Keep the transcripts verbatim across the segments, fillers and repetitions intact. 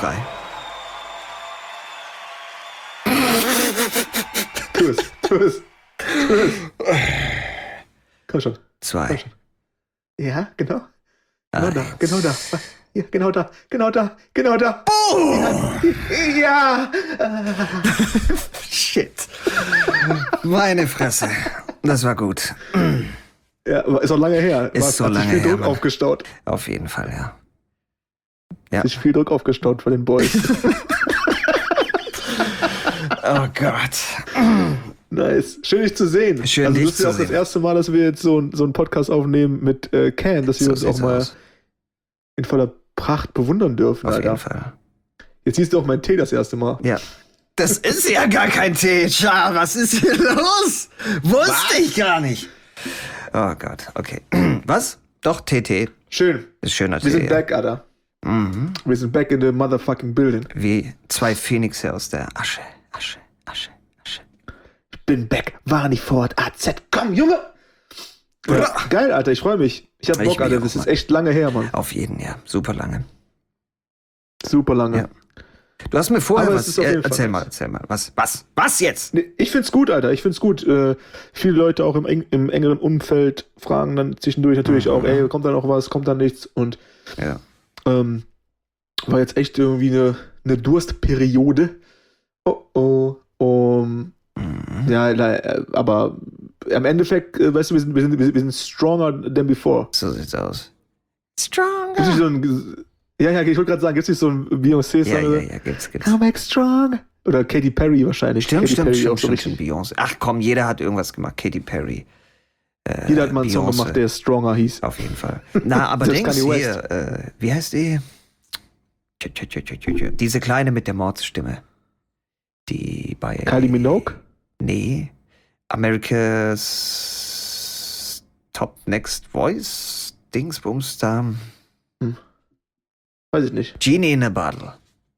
Drei. Tu es, tu es, tu es. Komm schon. Zwei. Komm schon. Ja, genau. Genau Eins. da, genau da. Ja, genau da, genau da, genau da. Oh! Ja. Shit. Meine Fresse. Das war gut. Ja, aber ist auch lange her. Ist War, so hat lange sich viel her, Druck Mann. aufgestaut. Auf jeden Fall, ja. Ja. Sich viel Druck aufgestaut von den Boys. Oh Gott. Nice. Schön, dich zu sehen. Schön, also, dich das ist ja zu auch das sehen. erste Mal, dass wir jetzt so, so einen Podcast aufnehmen mit äh, Can, dass wir So uns auch sieht's mal aus. in voller Pracht bewundern dürfen, Auf Alter. jeden Fall. Jetzt siehst du auch meinen Tee das erste Mal. Ja. Das ist ja gar kein Tee. Tja, was ist hier los? Wusste was? ich gar nicht. Oh Gott, okay. Was? Doch, T T. Schön. Ist schöner Tee. Wir sind ja. back, Alter. Mhm. Wir sind back in the motherfucking building. Wie zwei Phönixe aus der Asche. Asche, Asche, Asche. Ich bin back. War nicht fort. A Z. Komm, Junge. Ja, geil, Alter. Ich freue mich. Ich hab Ich Bock, mich Alter. auch, Das ist Mann. echt lange her, Mann. Auf jeden, ja. Super lange. Super lange. Ja. Du hast mir vorher Aber was... es ist auf jeden Äh, erzähl Fall mal, nice. erzähl mal. Was? Was? Was jetzt? Nee, ich find's gut, Alter. Ich find's gut. Äh, viele Leute auch im, eng, im engeren Umfeld fragen dann zwischendurch natürlich Mhm. auch, ey, kommt da noch was, kommt da nichts? Und Ja. ähm, war jetzt echt irgendwie eine, eine Durstperiode. Oh oh. Um, Mhm. ja, le- aber im Endeffekt, äh, weißt du, wir sind, wir, sind, wir sind stronger than before. So sieht's aus. Gibt's Stronger. nicht so ein, ja, ja, ich wollte gerade sagen, gibt's nicht so ein Beyoncé-Song? Ja, ja, oder? ja, gibt's, gibt's. Come back strong. Oder Katy Perry wahrscheinlich. Stimmt, Katy stimmt, Perry stimmt, auch so stimmt, stimmt, richtig. Beyoncé. Ach komm, jeder hat irgendwas gemacht. Katy Perry. Äh, Jeder hat mal einen Song Beyoncé. gemacht, der Stronger hieß. Auf jeden Fall. Na, aber Selbst Dings Kanye hier, äh, wie heißt die? Tschö, tschö, tschö, tschö, tschö. Diese Kleine mit der Mordsstimme. Die bei... Kylie Minogue? Nee. America's Top Next Voice Dingsbums da. Weiß ich nicht. Genie in a Bottle.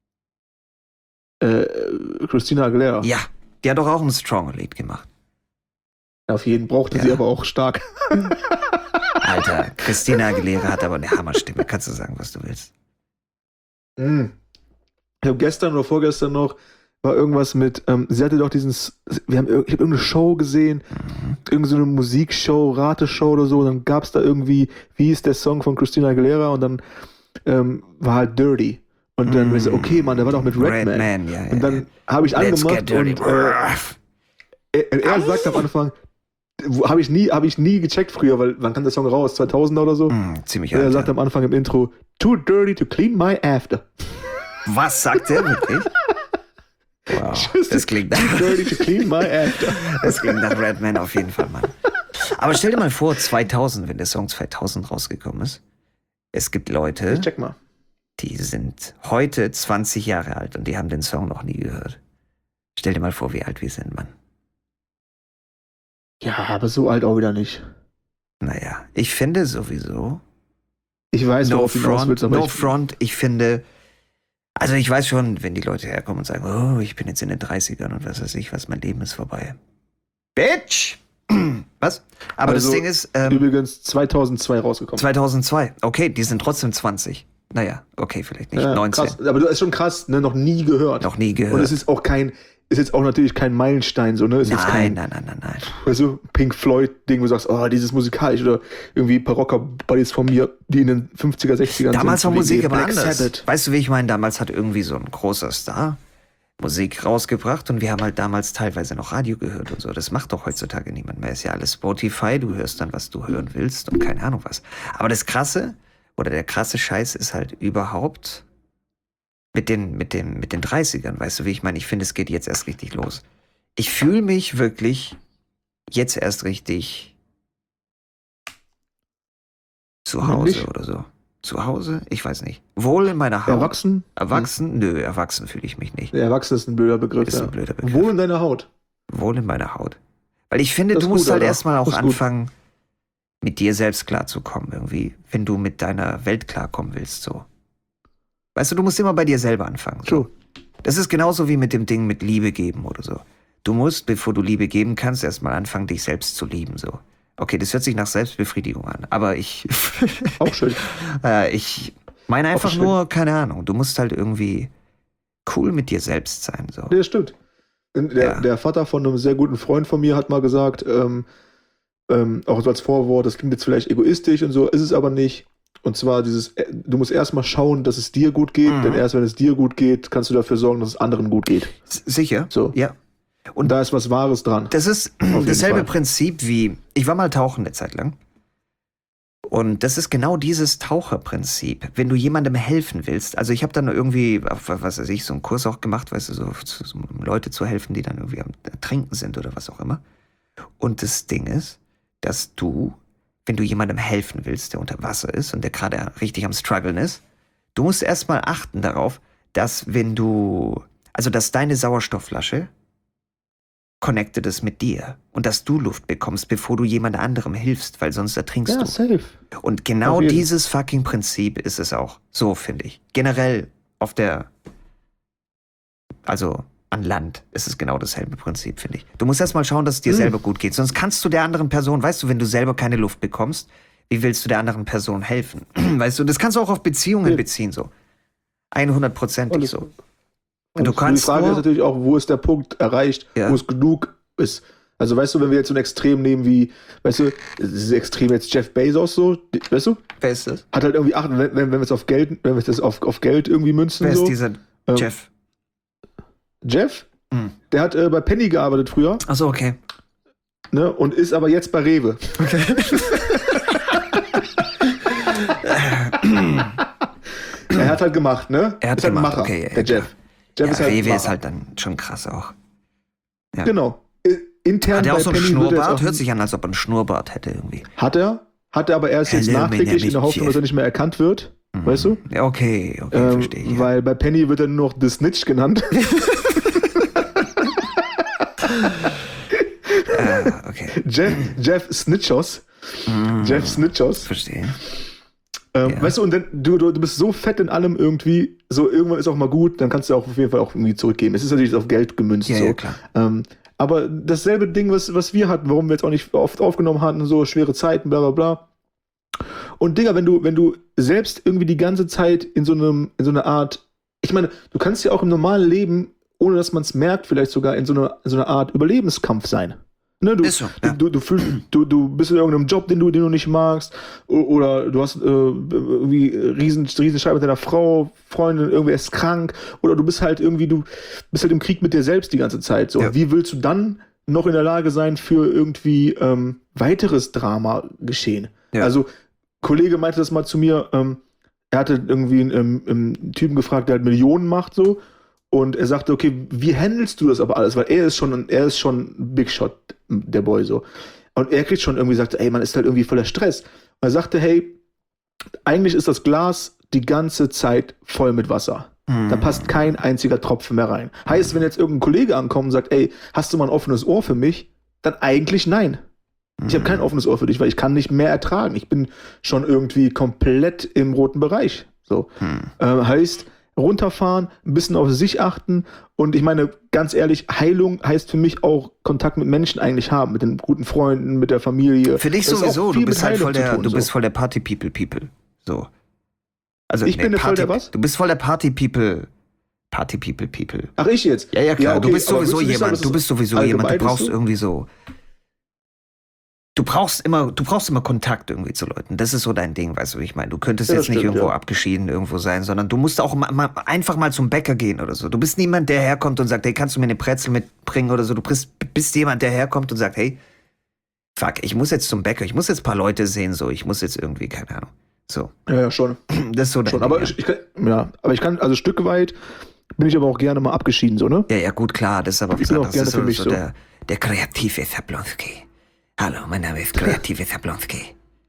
Äh, Christina Aguilera. Ja, die hat doch auch ein Strong-Lied gemacht. Auf jeden brauchte Ja. sie aber auch stark. Alter, Christina Aguilera hat aber eine Hammerstimme. Kannst du sagen, was du willst. Mm. Ich habe gestern oder vorgestern noch war irgendwas mit, ähm, sie hatte doch diesen, S- wir haben, ir- ich habe irgendeine Show gesehen, Mhm. irgendeine so eine Musikshow, Rateshow oder so, und dann gab es da irgendwie, wie ist der Song von Christina Aguilera, und dann ähm, war halt Dirty. Und dann Mm. war ich so, okay, Mann, der war doch mit Redman. Redman, ja, ja. Und dann habe ich Let's angemacht get dirty. und äh, er, er sagt am Anfang, habe ich nie, habe ich nie gecheckt früher, weil wann kam der Song raus? zweitausender oder so? Mm, ziemlich Und er alt. sagt am Anfang im Intro, too dirty to clean my after. Was sagt der wirklich? Wow, das klingt, Too dirty to clean my after. das klingt nach Redman auf jeden Fall, Mann. Aber stell dir mal vor, zweitausend, wenn der Song zweitausend rausgekommen ist. Es gibt Leute, Ich check mal. die sind heute zwanzig Jahre alt und die haben den Song noch nie gehört. Stell dir mal vor, wie alt wir sind, Mann. Ja, aber so alt auch wieder nicht. Naja, ich finde sowieso, Ich weiß, no worauf du hinaus front, willst, aber no ich, front, ich finde, also ich weiß schon, wenn die Leute herkommen und sagen, oh, ich bin jetzt in den dreißigern und was weiß ich, was, mein Leben ist vorbei. Bitch! Was? Aber Also, das Ding ist, ähm, übrigens zweitausendzwei rausgekommen. zweitausendzwei, okay, die sind trotzdem zwanzig. Naja, okay, vielleicht nicht, Ja, neunzehn. krass. Aber du ist schon krass, ne? Noch nie gehört. Noch nie gehört. Und es ist auch kein, ist jetzt auch natürlich kein Meilenstein, so, ne? Ist jetzt Nein, kein, nein, nein, nein, nein. weißt du, Pink Floyd-Ding, wo du sagst, oh, dieses musikalisch, oder irgendwie ein paar Rocker-Buddies von mir, die in den fünfziger, sechzigern Damals war sind. Musik wie aber Black anders. Sabbath. Weißt du, wie ich meine? Damals hat irgendwie so ein großer Star Musik rausgebracht und wir haben halt damals teilweise noch Radio gehört und so. Das macht doch heutzutage niemand mehr. Ist ja alles Spotify, du hörst dann, was du hören willst und keine Ahnung was. Aber das Krasse oder der krasse Scheiß ist halt überhaupt mit den, mit den, mit den dreißigern, weißt du, wie ich meine? Ich finde, es geht jetzt erst richtig los. Ich fühle mich wirklich jetzt erst richtig zu Warum Hause nicht? oder so. Zu Hause? Ich weiß nicht. Wohl in meiner Haut. Erwachsen? Erwachsen? Nö, erwachsen fühle ich mich nicht. Ja, erwachsen ist ein blöder Begriff. Ist ja. ein blöder Begriff. Wohl in deiner Haut. Wohl in meiner Haut. Weil ich finde, Das du ist musst gut, halt Alter. erstmal auch Das ist gut. anfangen, mit dir selbst klarzukommen irgendwie, wenn du mit deiner Welt klarkommen willst, so. Weißt du, du musst immer bei dir selber anfangen. So. True. Das ist genauso wie mit dem Ding mit Liebe geben oder so. Du musst, bevor du Liebe geben kannst, erstmal anfangen, dich selbst zu lieben, so. Okay, das hört sich nach Selbstbefriedigung an, aber ich, Auch schön. äh, ich meine einfach schön. nur, keine Ahnung, du musst halt irgendwie cool mit dir selbst sein. So. Nee, das stimmt. Der, Ja. der Vater von einem sehr guten Freund von mir hat mal gesagt, ähm, ähm, auch so als Vorwort, das klingt jetzt vielleicht egoistisch und so, ist es aber nicht. Und zwar dieses, äh, du musst erstmal schauen, dass es dir gut geht, Mhm. denn erst wenn es dir gut geht, kannst du dafür sorgen, dass es anderen gut geht. S- Sicher? So. Ja. Und da ist was Wahres dran. Das ist jeden dasselbe Fall. Prinzip wie, ich war mal tauchen eine Zeit lang. Und das ist genau dieses Taucherprinzip. Wenn du jemandem helfen willst, also ich habe dann irgendwie, was weiß ich, so einen Kurs auch gemacht, weißt du, so, so, so, um Leute zu helfen, die dann irgendwie am Trinken sind oder was auch immer. Und das Ding ist, dass du, wenn du jemandem helfen willst, der unter Wasser ist und der gerade richtig am struggeln ist, du musst erstmal achten darauf, dass wenn du, also dass deine Sauerstoffflasche connected ist mit dir und dass du Luft bekommst, bevor du jemand anderem hilfst, weil sonst ertrinkst Ja, du. safe. Und genau Auf jeden. dieses fucking Prinzip ist es auch. So finde ich. Generell auf der, also an Land ist es genau dasselbe Prinzip, finde ich. Du musst erst mal schauen, dass es dir Mhm. selber gut geht. Sonst kannst du der anderen Person, weißt du, wenn du selber keine Luft bekommst, wie willst du der anderen Person helfen? Weißt du, das kannst du auch auf Beziehungen Ja. beziehen, so. hundertprozentig Alles so. gut. Und du Und kannst die Frage nur- ist natürlich auch, wo ist der Punkt erreicht, Ja. wo es genug ist. Also weißt du, wenn wir jetzt so ein Extrem nehmen wie, weißt du, das ist extrem jetzt Jeff Bezos so, die- weißt du, Wer ist das? hat halt irgendwie acht, wenn, wenn wenn wir es auf Geld, wenn wir das auf, auf Geld irgendwie münzen Wer so. ist dieser Ähm, Jeff? Jeff, Hm. der hat äh, bei Penny gearbeitet früher, Achso, okay. ne, und ist aber jetzt bei Rewe. Er hat halt gemacht, ne? Er hat ist halt ein gemacht, Macher, okay, ja, der Jeff. Jeff Ja, ist halt ein Rewe ist Macher. halt dann schon krass auch. Ja. Genau. Äh, Intern Hat er auch bei so einen Penny wird er jetzt Schnurrbart? auch- Hört sich an, als ob er einen Schnurrbart hätte irgendwie. Hat er, hat er aber erst jetzt Hello, my nachträglich name in der is Hoffnung, dass er Jeff. nicht mehr erkannt wird. Weißt du? Ja, okay, okay, Ähm, verstehe ich. Ja. weil bei Penny wird er nur noch The Snitch genannt. Ah, okay, Jeff, Jeff Snitchos. Jeff Snitchos. verstehe. Ähm, Ja. Weißt du, und dann, du, du, du bist so fett in allem irgendwie, so irgendwann ist auch mal gut, dann kannst du auch auf jeden Fall auch irgendwie zurückgeben. Es ist natürlich auf Geld gemünzt. Ja, so. ja, klar. Ähm, aber dasselbe Ding, was, was wir hatten, warum wir jetzt auch nicht oft aufgenommen hatten, so schwere Zeiten, bla bla bla. Und Digga, wenn du, wenn du selbst irgendwie die ganze Zeit in so einem, in so einer Art, ich meine, du kannst ja auch im normalen Leben, ohne dass man es merkt, vielleicht sogar in so einer, in so einer Art Überlebenskampf sein. Ne, du, Ist so, ja. du, du, fühlst, du, du bist in irgendeinem Job, den du, den du nicht magst, o- oder du hast äh, irgendwie riesen, riesen Streit mit deiner Frau, Freundin, irgendwer ist krank, oder du bist halt irgendwie, du bist halt im Krieg mit dir selbst die ganze Zeit. So. Ja. Und wie willst du dann noch in der Lage sein für irgendwie ähm, weiteres Drama geschehen? Ja. Also, ein Kollege meinte das mal zu mir, ähm, er hatte irgendwie einen, ähm, einen Typen gefragt, der halt Millionen macht, so. Und er sagte, okay, wie handelst du das aber alles? Weil er ist schon, ein- er ist schon ein Big Shot, der Boy so. Und er kriegt schon irgendwie gesagt, ey, man ist halt irgendwie voller Stress. Und er sagte, hey, eigentlich ist das Glas die ganze Zeit voll mit Wasser. Da passt kein einziger Tropfen mehr rein. Heißt, wenn jetzt irgendein Kollege ankommt und sagt, ey, hast du mal ein offenes Ohr für mich? Dann eigentlich nein. Ich habe kein offenes Ohr für dich, weil ich kann nicht mehr ertragen. Ich bin schon irgendwie komplett im roten Bereich. So. Äh, heißt, runterfahren, ein bisschen auf sich achten und ich meine, ganz ehrlich, Heilung heißt für mich auch Kontakt mit Menschen eigentlich haben, mit den guten Freunden, mit der Familie. Für dich Das ist auch sowieso, viel du bist mit halt Heilung voll zu der, tun, du so. bist voll der Party-People-People. So. Also, Ich bin der voll Party, der was? Du bist voll der Party-People. Party-People-People. Ach, ich jetzt? Ja, ja, klar. Ja, okay, du bist aber sowieso würdest du nicht sagen, jemand. dass Du es bist sowieso jemand. Du allgemein ist brauchst so? irgendwie so. Du brauchst immer, du brauchst immer Kontakt irgendwie zu Leuten. Das ist so dein Ding, weißt du, wie ich meine. Du könntest Ja, jetzt das nicht stimmt, irgendwo ja. abgeschieden irgendwo sein, sondern du musst auch mal, mal, einfach mal zum Bäcker gehen oder so. Du bist niemand, der herkommt und sagt, hey, kannst du mir eine Brezel mitbringen oder so. Du bist, bist jemand, der herkommt und sagt, hey, fuck, ich muss jetzt zum Bäcker, ich muss jetzt ein paar Leute sehen, so, ich muss jetzt irgendwie, keine Ahnung. So, Ja, ja, schon. das ist so dein schon. Ding, Aber ja. ich, ich kann, ja, aber ich kann, also Stück weit bin ich aber auch gerne mal abgeschieden, so, ne? Ja, ja, gut, klar, das ist aber Ich was bin auch anderes. gerne Das ist für mich so, so. Der, der kreative Sablonski. Hallo, mein Name ist kreative Sablonski.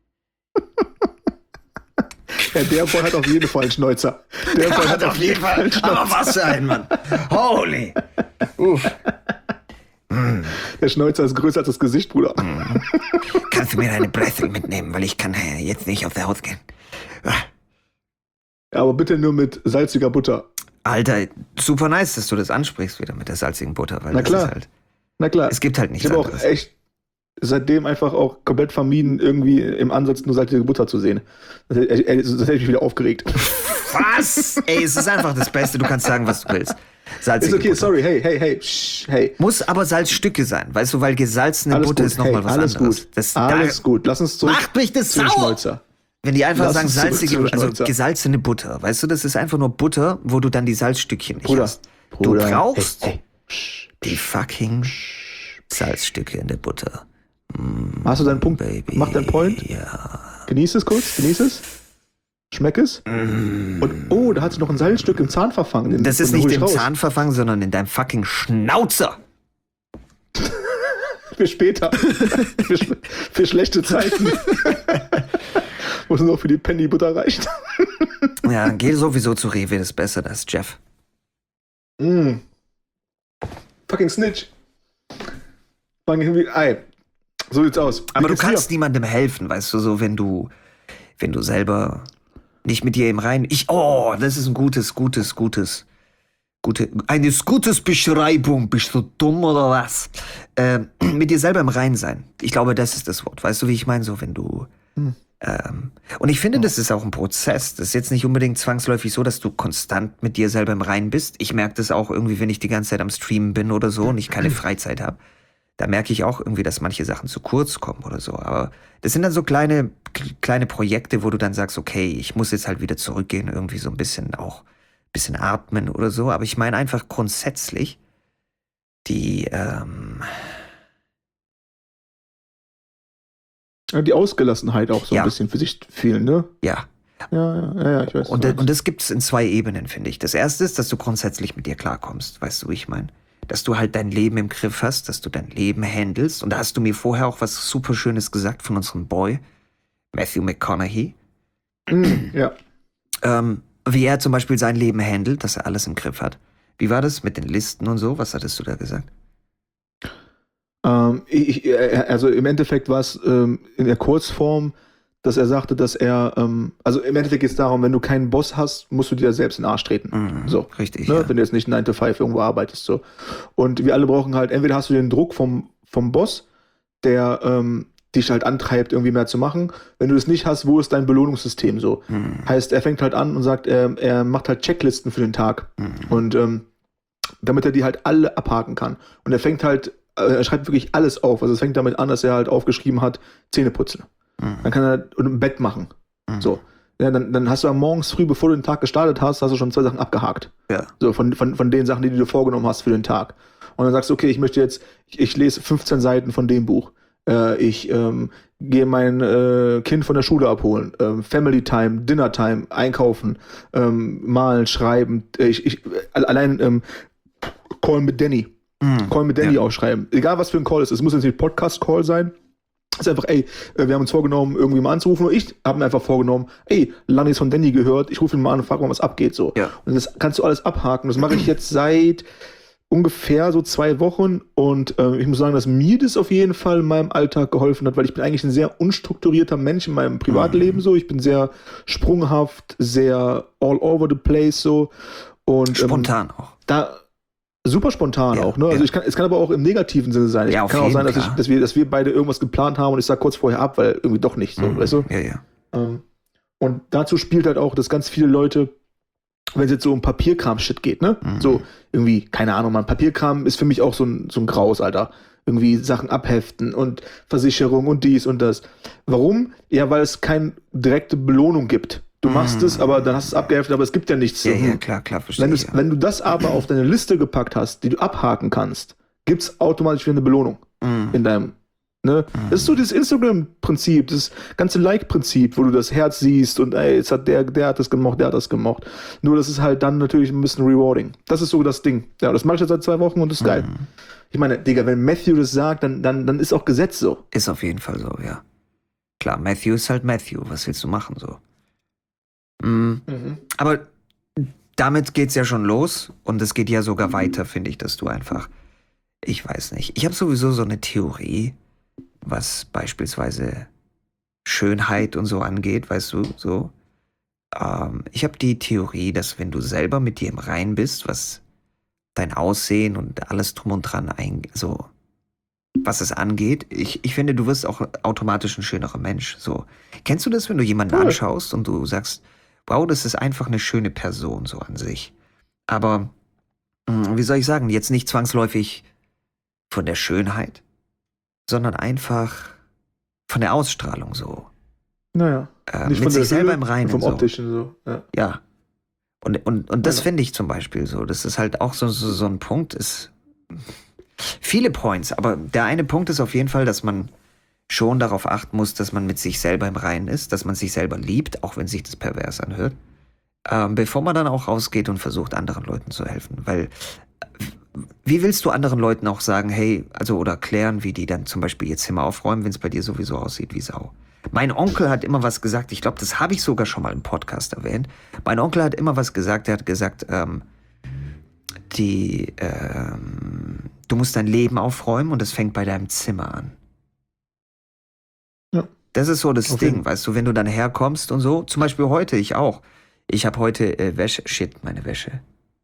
Ja, der Boy hat auf jeden Fall einen Schnäuzer. Der Boy hat auf jeden Fall einen Schnäuzer. Aber was für ein Mann. Holy. Uff. Der Schnäuzer ist größer als das Gesicht, Bruder. Kannst du mir deine Brezel mitnehmen, weil ich kann äh, jetzt nicht aufs Haus gehen. Ah, Ja, aber bitte nur mit salziger Butter. Alter, super nice, dass du das ansprichst wieder mit der salzigen Butter, weil Na das klar. ist halt, Na klar. es gibt halt Ich nichts habe auch anderes. echt seitdem einfach auch komplett vermieden, irgendwie im Ansatz nur salzige Butter zu sehen. Das, hätte- das hätte mich wieder aufgeregt. Was? Ey, es ist einfach das Beste, du kannst sagen, was du willst. Salzige Ist okay, Butter. sorry, hey, hey, hey, psch, hey. Muss aber Salzstücke sein, weißt du, weil gesalzene Alles Butter gut, ist nochmal hey, was alles anderes. gut. Das, Alles da, gut, lass uns zurück Macht mich das zu den sauer! Schnäuzer. Wenn die einfach Lass sagen uns zurück salzige, zu den also Schnäuzer. gesalzene Butter, weißt du, das ist einfach nur Butter, wo du dann die Salzstückchen nicht Bruder, hast. Bruder, du brauchst hey, hey, psch, die fucking Salzstücke in der Butter. Hast du deinen Punkt? Baby. Mach deinen Point. Ja. Genieß es kurz, genieß es. Schmeck es. Mm. Und oh, da hat sich noch ein Salzstück im Zahn verfangen. Den, Das ist den nicht hol ich im raus. Zahn verfangen, sondern in deinem fucking Schnauzer. Für später. für, sch- für schlechte Zeiten. Wo es nur für die Penny-Butter reicht. Ja, dann geh sowieso zu Rewe, das ist besser, das ist Jeff. Mm. Fucking Snitch. Fang irgendwie. Ey. So sieht's aus. Wie Aber du geht's dir? kannst niemandem helfen, weißt du, so wenn du, wenn du selber nicht mit dir im Reinen. Ich, oh, das ist ein gutes, gutes, gutes, gute, eine gutes Beschreibung. Bist du dumm oder was? Ähm, mit dir selber im Reinen sein. Ich glaube, das ist das Wort. Weißt du, wie ich meine? So, wenn du. Hm. Ähm, und ich finde, das ist auch ein Prozess. Das ist jetzt nicht unbedingt zwangsläufig so, dass du konstant mit dir selber im Reinen bist. Ich merke das auch irgendwie, wenn ich die ganze Zeit am Streamen bin oder so und ich keine Freizeit habe. Da merke ich auch irgendwie, dass manche Sachen zu kurz kommen oder so. Aber das sind dann so kleine, kleine Projekte, wo du dann sagst, okay, ich muss jetzt halt wieder zurückgehen, irgendwie so ein bisschen auch, ein bisschen atmen oder so. Aber ich meine einfach grundsätzlich, die, ähm, Ja, die Ausgelassenheit auch so Ja. ein bisschen für sich fühlen, ne? ja. Ja, ja, ja, ja, ich weiß. Und, was du und das gibt's in zwei Ebenen, finde ich. Das erste ist, dass du grundsätzlich mit dir klarkommst, weißt du, wie ich meine? Dass du halt dein Leben im Griff hast, dass du dein Leben handelst. Und da hast du mir vorher auch was super Schönes gesagt von unserem Boy, Matthew McConaughey. meinst. Mm, ja. Ähm, wie er zum Beispiel sein Leben handelt, dass er alles im Griff hat. Wie war das mit den Listen und so? Was hattest du da gesagt? Ähm, ich, ich- also im Endeffekt war es ähm, in der Kurzform, dass er sagte, dass er, ähm, also im Endeffekt geht es darum, wenn du keinen Boss hast, musst du dir selbst in den Arsch treten. Mhm, So. richtig, Ne? ja. Wenn du jetzt nicht nine to five irgendwo arbeitest. So. Und wir alle brauchen halt, entweder hast du den Druck vom, vom Boss, der ähm, dich halt antreibt, irgendwie mehr zu machen. Wenn du das nicht hast, wo ist dein Belohnungssystem so? Mhm. Heißt, er fängt halt an und sagt, er, er macht halt Checklisten für den Tag. Mhm. Und ähm, damit er die halt alle abhaken kann. Und er fängt halt, äh, er schreibt wirklich alles auf. Also es fängt damit an, dass er halt aufgeschrieben hat, Zähne putzen. Mhm. Dann kann er und ein Bett machen. Mhm. So. Ja, dann, dann hast du am morgens früh, bevor du den Tag gestartet hast, hast du schon zwei Sachen abgehakt. Ja. So, von, von, von den Sachen, die du dir vorgenommen hast für den Tag. Und dann sagst du, okay, ich möchte jetzt, ich, ich lese fünfzehn Seiten von dem Buch. Äh, ich ähm, gehe mein äh, Kind von der Schule abholen. Ähm, Family Time, Dinner Time, einkaufen, ähm, malen, schreiben. Äh, Ich, ich, allein ähm, Call mit Danny. Mhm. Call mit Danny Ja. aufschreiben. Egal, was für ein Call es ist. Es muss jetzt nicht Podcast-Call sein. Es ist einfach, ey, äh, wir haben uns vorgenommen, irgendwie mal anzurufen. Und ich habe mir einfach vorgenommen, ey, Lannis von Danny gehört. Ich rufe ihn mal an und frage mal, was abgeht. So. Ja. Und das kannst du alles abhaken. Das mache ich jetzt seit ungefähr so zwei Wochen. Und äh, ich muss sagen, dass mir das auf jeden Fall in meinem Alltag geholfen hat, weil ich bin eigentlich ein sehr unstrukturierter Mensch in meinem Privatleben. So. Ich bin sehr sprunghaft, sehr all over the place. So. Und, ähm, Spontan auch. da super spontan Ja, auch, ne? Also ja. ich kann, es kann aber auch im negativen Sinne sein. Es Ja, auf kann auch jeden, sein, dass, ich, klar. dass, wir, dass wir beide irgendwas geplant haben und ich sag kurz vorher ab, weil irgendwie doch nicht so, Mhm. weißt du? Ja, ja. Ähm, und dazu spielt halt auch, dass ganz viele Leute, wenn es jetzt so um Papierkram-Shit geht, ne? Mhm. So irgendwie, keine Ahnung, man, Papierkram ist für mich auch so ein, so ein Graus, Alter. Irgendwie Sachen abheften und Versicherung und dies und das. Warum? Ja, weil es keine direkte Belohnung gibt. Du machst Mhm. es, aber dann hast du es abgeheftet, aber es gibt ja nichts. Ja, So, ja, hm. klar, klar, verstehe Wenn, ich. du's- Ja. wenn du das aber auf deine Liste gepackt hast, die du abhaken kannst, gibt es automatisch wieder eine Belohnung Mhm. in deinem. Ne? Das ist so dieses Instagram-Prinzip, das ganze Like-Prinzip, wo du das Herz siehst und ey, jetzt hat der, der hat das gemocht, der hat das gemocht. Nur das ist halt dann natürlich ein bisschen rewarding. Das ist so das Ding. Ja, das mache ich jetzt seit zwei Wochen und das ist geil. Mhm. Ich meine, Digga, wenn Matthew das sagt, dann, dann, dann ist auch Gesetz so. Ist auf jeden Fall so, ja. Klar, Matthew ist halt Matthew. Was willst du machen so? Mhm. Aber damit geht's ja schon los und es geht ja sogar weiter, finde ich, dass du einfach, ich weiß nicht. Ich habe sowieso so eine Theorie, was beispielsweise Schönheit und so angeht, weißt du, so. Ähm, ich habe die Theorie, dass wenn du selber mit dir im Reinen bist, was dein Aussehen und alles drum und dran ein, so, was es angeht, ich, ich finde, du wirst auch automatisch ein schönerer Mensch, so. Kennst du das, wenn du jemanden Cool. anschaust und du sagst, wow, das ist einfach eine schöne Person so an sich. Aber wie soll ich sagen, jetzt nicht zwangsläufig von der Schönheit, sondern einfach von der Ausstrahlung so. Naja. Äh, Nicht mit von sich der selber Höhe, im Reinen. vom so. Optischen so. Ja. Ja. Und, und, und das Ja. finde ich zum Beispiel so. Das ist halt auch so, so, so ein Punkt. Ist viele Points, aber der eine Punkt ist auf jeden Fall, dass man schon darauf achten muss, dass man mit sich selber im Reinen ist, dass man sich selber liebt, auch wenn sich das pervers anhört, ähm, bevor man dann auch rausgeht und versucht, anderen Leuten zu helfen. Weil, wie willst du anderen Leuten auch sagen, hey, also oder klären, wie die dann zum Beispiel ihr Zimmer aufräumen, wenn es bei dir sowieso aussieht wie Sau? Mein Onkel hat immer was gesagt, ich glaube, das habe ich sogar schon mal im Podcast erwähnt. Mein Onkel hat immer was gesagt, er hat gesagt, ähm, die, ähm, du musst dein Leben aufräumen und es fängt bei deinem Zimmer an. Ja. Das ist so das Auf Ding, jeden- weißt du, wenn du dann herkommst und so, zum Beispiel heute, ich auch. Ich habe heute äh, Wäsche, shit, meine Wäsche.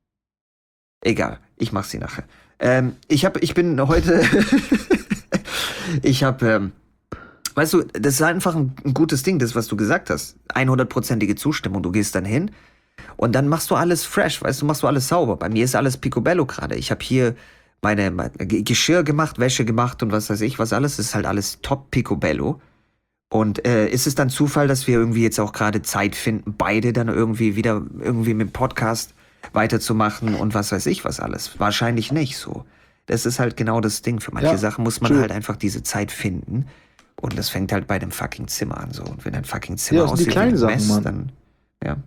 Egal, ich mach sie nachher. Ähm, ich hab, ich bin heute, ich habe, ähm, weißt du, das ist einfach ein, ein gutes Ding, das, was du gesagt hast. hundertprozentige Zustimmung. Du gehst dann hin und dann machst du alles fresh, weißt du, machst du alles sauber. Bei mir ist alles picobello gerade. Ich habe hier meine, mein Ge- Geschirr gemacht, Wäsche gemacht und was weiß ich, was alles. Das ist halt alles top picobello. Und äh, ist es dann Zufall, dass wir irgendwie jetzt auch gerade Zeit finden, beide dann irgendwie wieder irgendwie mit dem Podcast weiterzumachen und was weiß ich was alles? Wahrscheinlich nicht so. Das ist halt genau das Ding. Für manche Ja, Sachen muss man true. halt einfach diese Zeit finden. Und das fängt halt bei dem fucking Zimmer an so. Und wenn ein fucking Zimmer Ja, das sind die aussieht wie ein kleinen Sachen, Mess, Mann. dann ja.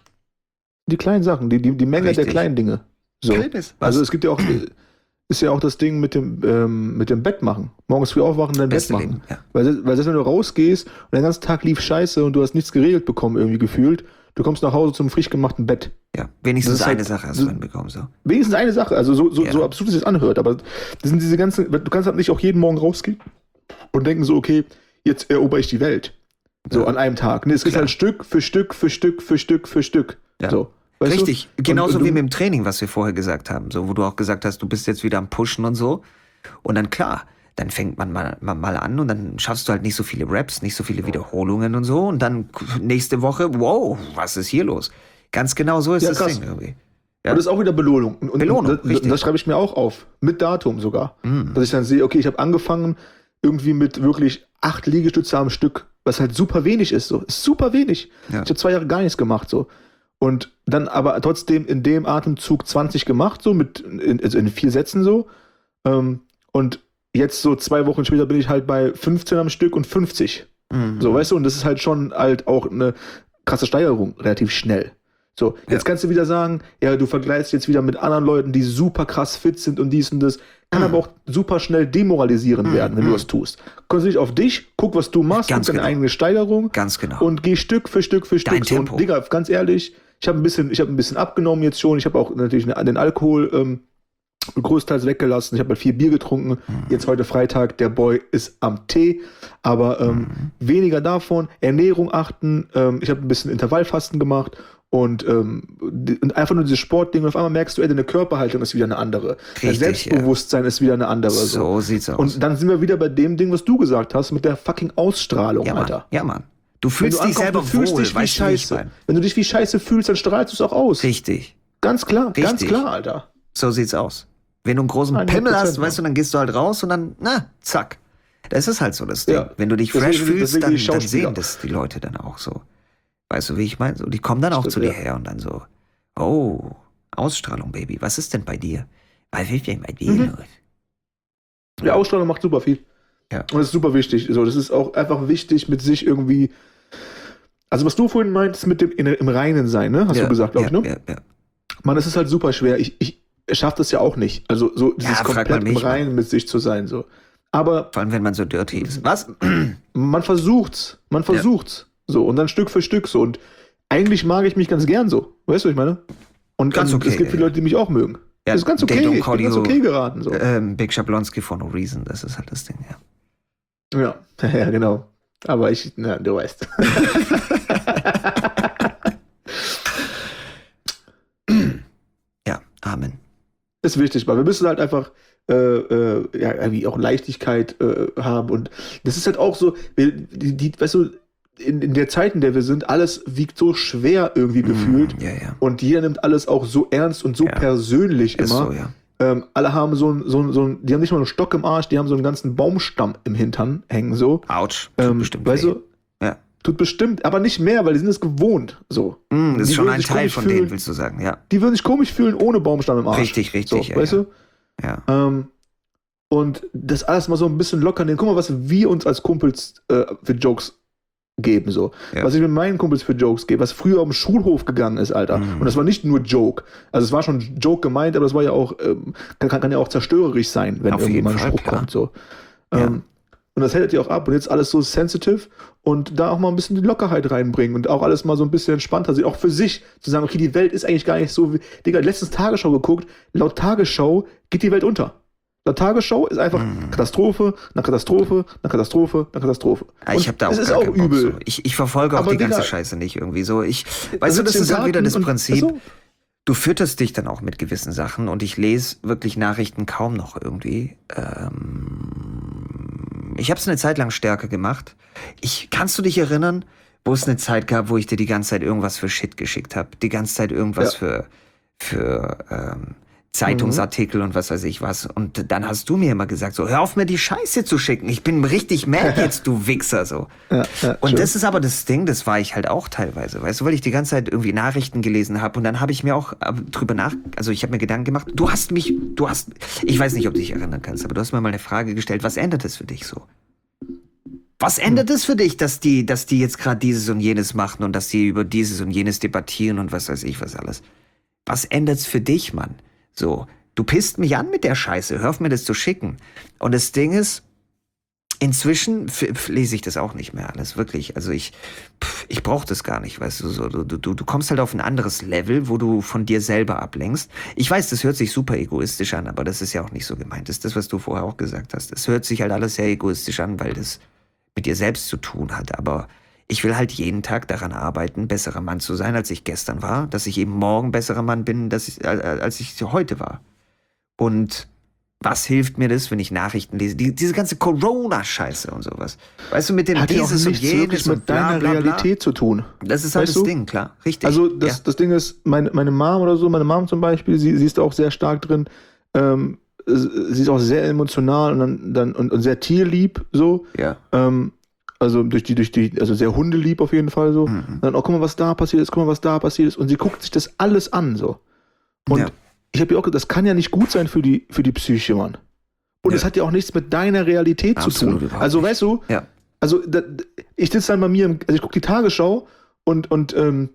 Die kleinen Sachen, die, die, die Menge Richtig. der kleinen Dinge. So. Kleines, was? Also es gibt ja auch, ist ja auch das Ding mit dem, ähm, mit dem Bett machen. Morgens früh aufwachen und dein Bett Beste machen. Leben, ja. Weil, das- weil selbst wenn du rausgehst und der ganze Tag lief scheiße und du hast nichts geregelt bekommen, irgendwie gefühlt, du kommst nach Hause zum frisch gemachten Bett. Ja, wenigstens Das ist eine halt Sache hast so- du hinbekommen so. Wenigstens eine Sache, also so, so, Ja. so absurd es sich anhört, aber das sind diese ganzen, du kannst halt nicht auch jeden Morgen rausgehen und denken so, okay, jetzt erober ich die Welt. So Ja. an einem Tag. Nee, es geht Klar. halt Stück für Stück für Stück für Stück für Stück. Ja. So, weißt Richtig, du? genauso Und- und wie du- mit dem Training, was wir vorher gesagt haben, so wo du auch gesagt hast, du bist jetzt wieder am Pushen und so. Und dann klar, dann fängt man mal, mal, mal an und dann schaffst du halt nicht so viele Raps, nicht so viele Wiederholungen und so. Und dann nächste Woche, wow, was ist hier los? Ganz genau so ist Ja, das krass. Ding irgendwie. Aber das ist auch wieder Belohnung. Und, und, Belohnung, und das, richtig. das schreibe ich mir auch auf. Mit Datum sogar. Mm. Dass ich dann sehe, okay, ich habe angefangen irgendwie mit wirklich acht Liegestütze am Stück, was halt super wenig ist. So. Ist super wenig. Ja. Ich habe zwei Jahre gar nichts gemacht. So. Und dann aber trotzdem in dem Atemzug zwanzig gemacht, so mit in, also in vier Sätzen so. Ähm, und jetzt so zwei Wochen später bin ich halt bei fünfzehn am Stück und fünfzig. Mhm. So, weißt du, und das ist halt schon halt auch eine krasse Steigerung, relativ schnell. So, jetzt Ja. kannst du wieder sagen, ja, du vergleichst jetzt wieder mit anderen Leuten, die super krass fit sind und dies und das. Kann Mhm. aber auch super schnell demoralisierend Mhm. werden, wenn du Mhm. das tust. Konzentriere dich auf dich, guck, was du machst, Ganz guck deine genau. eigene Steigerung Ganz genau. und geh Stück für Stück für Stück. Dein So, Tempo. und Digga, ganz ehrlich, ich habe ein bisschen, ich habe ein bisschen abgenommen jetzt schon. Ich habe auch natürlich den Alkohol ähm, größtenteils weggelassen. Ich habe halt vier Bier getrunken. Mhm. Jetzt heute Freitag, der Boy ist am Tee, aber ähm, Mhm. weniger davon. Ernährung achten. Ähm, ich habe ein bisschen Intervallfasten gemacht und, ähm, die- und einfach nur dieses Sportding. Und auf einmal merkst du, ey, deine Körperhaltung ist wieder eine andere. Dein Richtig, Selbstbewusstsein ist wieder eine andere. So. So sieht's aus. Und dann sind wir wieder bei dem Ding, was du gesagt hast, mit der fucking Ausstrahlung, ja, Mann. Alter. Ja, Mann. Du Wenn fühlst du dich ankommst, selber du fühlst wohl, dich wie weißt du, wie ich Scheiße. meine? Wenn du dich wie Scheiße fühlst, dann strahlst du es auch aus. Richtig. Ganz klar, ganz Richtig. klar, Alter. So sieht's aus. Wenn du einen großen hundert Pimmel hast, Prozent, weißt du, dann gehst du halt raus und dann, na, zack. Das ist halt so das Ding. Ja. Wenn du dich Deswegen- fresh fühlst, deswegen dann, die dann Schauspieler. sehen das die Leute dann auch so. Weißt du, wie ich meine? So, die kommen dann auch Stimmt, zu dir ja. her und dann so, oh, Ausstrahlung, Baby, was ist denn bei dir? Was ist denn bei dir Mhm. los? Die Ausstrahlung macht super viel. Ja. Und das ist super wichtig. So, das ist auch einfach wichtig, mit sich irgendwie. Also, was du vorhin meintest, mit dem in, im Reinen sein, ne? Hast ja, du gesagt, glaube ja, ich, ne? Ja, ja. Mann, es ist halt super schwer. Ich, ich schaffe das ja auch nicht. Also, so dieses frag mal komplett im mich, Mann. Reinen mit sich zu sein. So. Aber Vor allem, wenn man so dirty ist. Was? man versucht's. Man versucht's. So, und dann Stück für Stück so. Und eigentlich mag ich mich ganz gern so. Weißt du, was ich meine? Und Ganz ähm, okay, es gibt viele ja. Leute, die mich auch mögen. Ja, das ist ganz they okay. don't Ich call bin ganz you, okay geraten. So. Ähm, Big Schablonski for no reason, das ist halt das Ding, ja. Ja, ja, genau. Aber ich, na, du weißt. Ja, Amen. Ist wichtig, weil wir müssen halt einfach äh, äh, ja, irgendwie auch Leichtigkeit äh, haben. Und das ist halt auch so, wir- die, die, weißt du, in, in der Zeit, in der wir sind, alles wiegt so schwer irgendwie gefühlt. Mm, ja, ja. Und jeder nimmt alles auch so ernst und so Ja. persönlich Ist immer. so, ja. Ähm, alle haben so ein, so ein, so ein, die haben nicht mal einen Stock im Arsch, die haben so einen ganzen Baumstamm im Hintern hängen, so. Autsch. Tut Ähm, bestimmt weißt weh. du, Ja. tut bestimmt, aber nicht mehr, weil die sind es gewohnt, so. Mm, ist Die schon würden ein sich Teil komisch von fühlen. denen, willst du sagen, ja. Die würden sich komisch fühlen ohne Baumstamm im Arsch. Richtig, richtig, so, ja, weißt ja. du? Ja. Ähm, und das alles mal so ein bisschen locker nehmen. Guck mal, was wir uns als Kumpels äh, für Jokes geben, so. Ja. Was ich mit meinen Kumpels für Jokes gebe, was früher auf dem Schulhof gegangen ist, Alter. Mhm. Und das war nicht nur Joke. Also es war schon Joke gemeint, aber das war ja auch, ähm, kann, kann ja auch zerstörerisch sein, wenn Auf irgendwie jeden mal ein Fall, Spruch klar. kommt, so. Ja. Ähm, und das hält ihr auch ab und jetzt alles so sensitive und da auch mal ein bisschen die Lockerheit reinbringen und auch alles mal so ein bisschen entspannter sehen. Auch für sich zu sagen, okay, die Welt ist eigentlich gar nicht so wie. Digga, letztens Tagesschau geguckt, laut Tagesschau geht die Welt unter. Laut Tagesschau ist einfach Mhm. Katastrophe, nach Katastrophe, nach Katastrophe, nach Katastrophe. Ja, ich Und habe da auch es ist gar auch keinen Bock übel. So. Ich, ich verfolge auch Aber die ganze Digga, Scheiße nicht irgendwie so. Ich, Da weißt du, das sitzt ist im halt wieder Garten das und- Prinzip. Ach so. Du fütterst dich dann auch mit gewissen Sachen und ich lese wirklich Nachrichten kaum noch irgendwie. Ähm, ich habe es eine Zeit lang stärker gemacht. Ich, kannst du dich erinnern, wo es eine Zeit gab, wo ich dir die ganze Zeit irgendwas für Shit geschickt habe? Die ganze Zeit irgendwas Ja. für, für ähm, Zeitungsartikel und was weiß ich was. Und dann hast du mir immer gesagt, so, hör auf mir die Scheiße zu schicken. Ich bin richtig mad jetzt, du Wichser, so. Ja, ja, Und schön. das ist aber das Ding, das war ich halt auch teilweise, weißt du, weil ich die ganze Zeit irgendwie Nachrichten gelesen habe und dann habe ich mir auch äh, drüber nach, also ich habe mir Gedanken gemacht, du hast mich, du hast, ich weiß nicht, ob du dich erinnern kannst, aber du hast mir mal eine Frage gestellt, was ändert es für dich so? Was ändert es für dich, dass die, dass die jetzt gerade dieses und jenes machen und dass die über dieses und jenes debattieren und was weiß ich was alles? Was ändert's für dich, Mann? So, du pisst mich an mit der Scheiße, hör auf mir das zu schicken. Und das Ding ist, inzwischen f- f- lese ich das auch nicht mehr alles, wirklich. Also ich, pff, ich brauche das gar nicht, weißt du, so, du, du, du kommst halt auf ein anderes Level, wo du von dir selber ablenkst. Ich weiß, das hört sich super egoistisch an, aber das ist ja auch nicht so gemeint. Das ist das, was du vorher auch gesagt hast. Es hört sich halt alles sehr egoistisch an, weil das mit dir selbst zu tun hat, aber ich will halt jeden Tag daran arbeiten, besserer Mann zu sein, als ich gestern war, dass ich eben morgen besserer Mann bin, dass ich, äh, als ich heute war. Und was hilft mir das, wenn ich Nachrichten lese? Die, diese ganze Corona-Scheiße und sowas. Weißt du, mit dem Hat ja auch dieses und nichts wirklich jenes und mit bla deiner bla bla. Realität zu tun. Das ist halt Weißt das du? Ding, klar. Richtig. Also das, ja. das Ding ist, meine, meine Mom oder so, meine Mom zum Beispiel, sie, sie ist da auch sehr stark drin. Ähm, sie ist auch sehr emotional und dann, dann und, und sehr tierlieb so. Ja. Ähm, also durch die, durch die, also sehr hundelieb auf jeden Fall so. Mhm. Und dann, oh, guck mal, was da passiert ist, guck mal, was da passiert ist. Und sie guckt sich das alles an so. Und Ja. ich habe ja auch gesagt, das kann ja nicht gut sein für die, für die Psyche, Mann. Und es Ja. hat ja auch nichts mit deiner Realität Absolut zu tun. überhaupt Also nicht. weißt du, Ja. also da, ich sitze dann bei mir, im, also ich gucke die Tagesschau und, und ähm,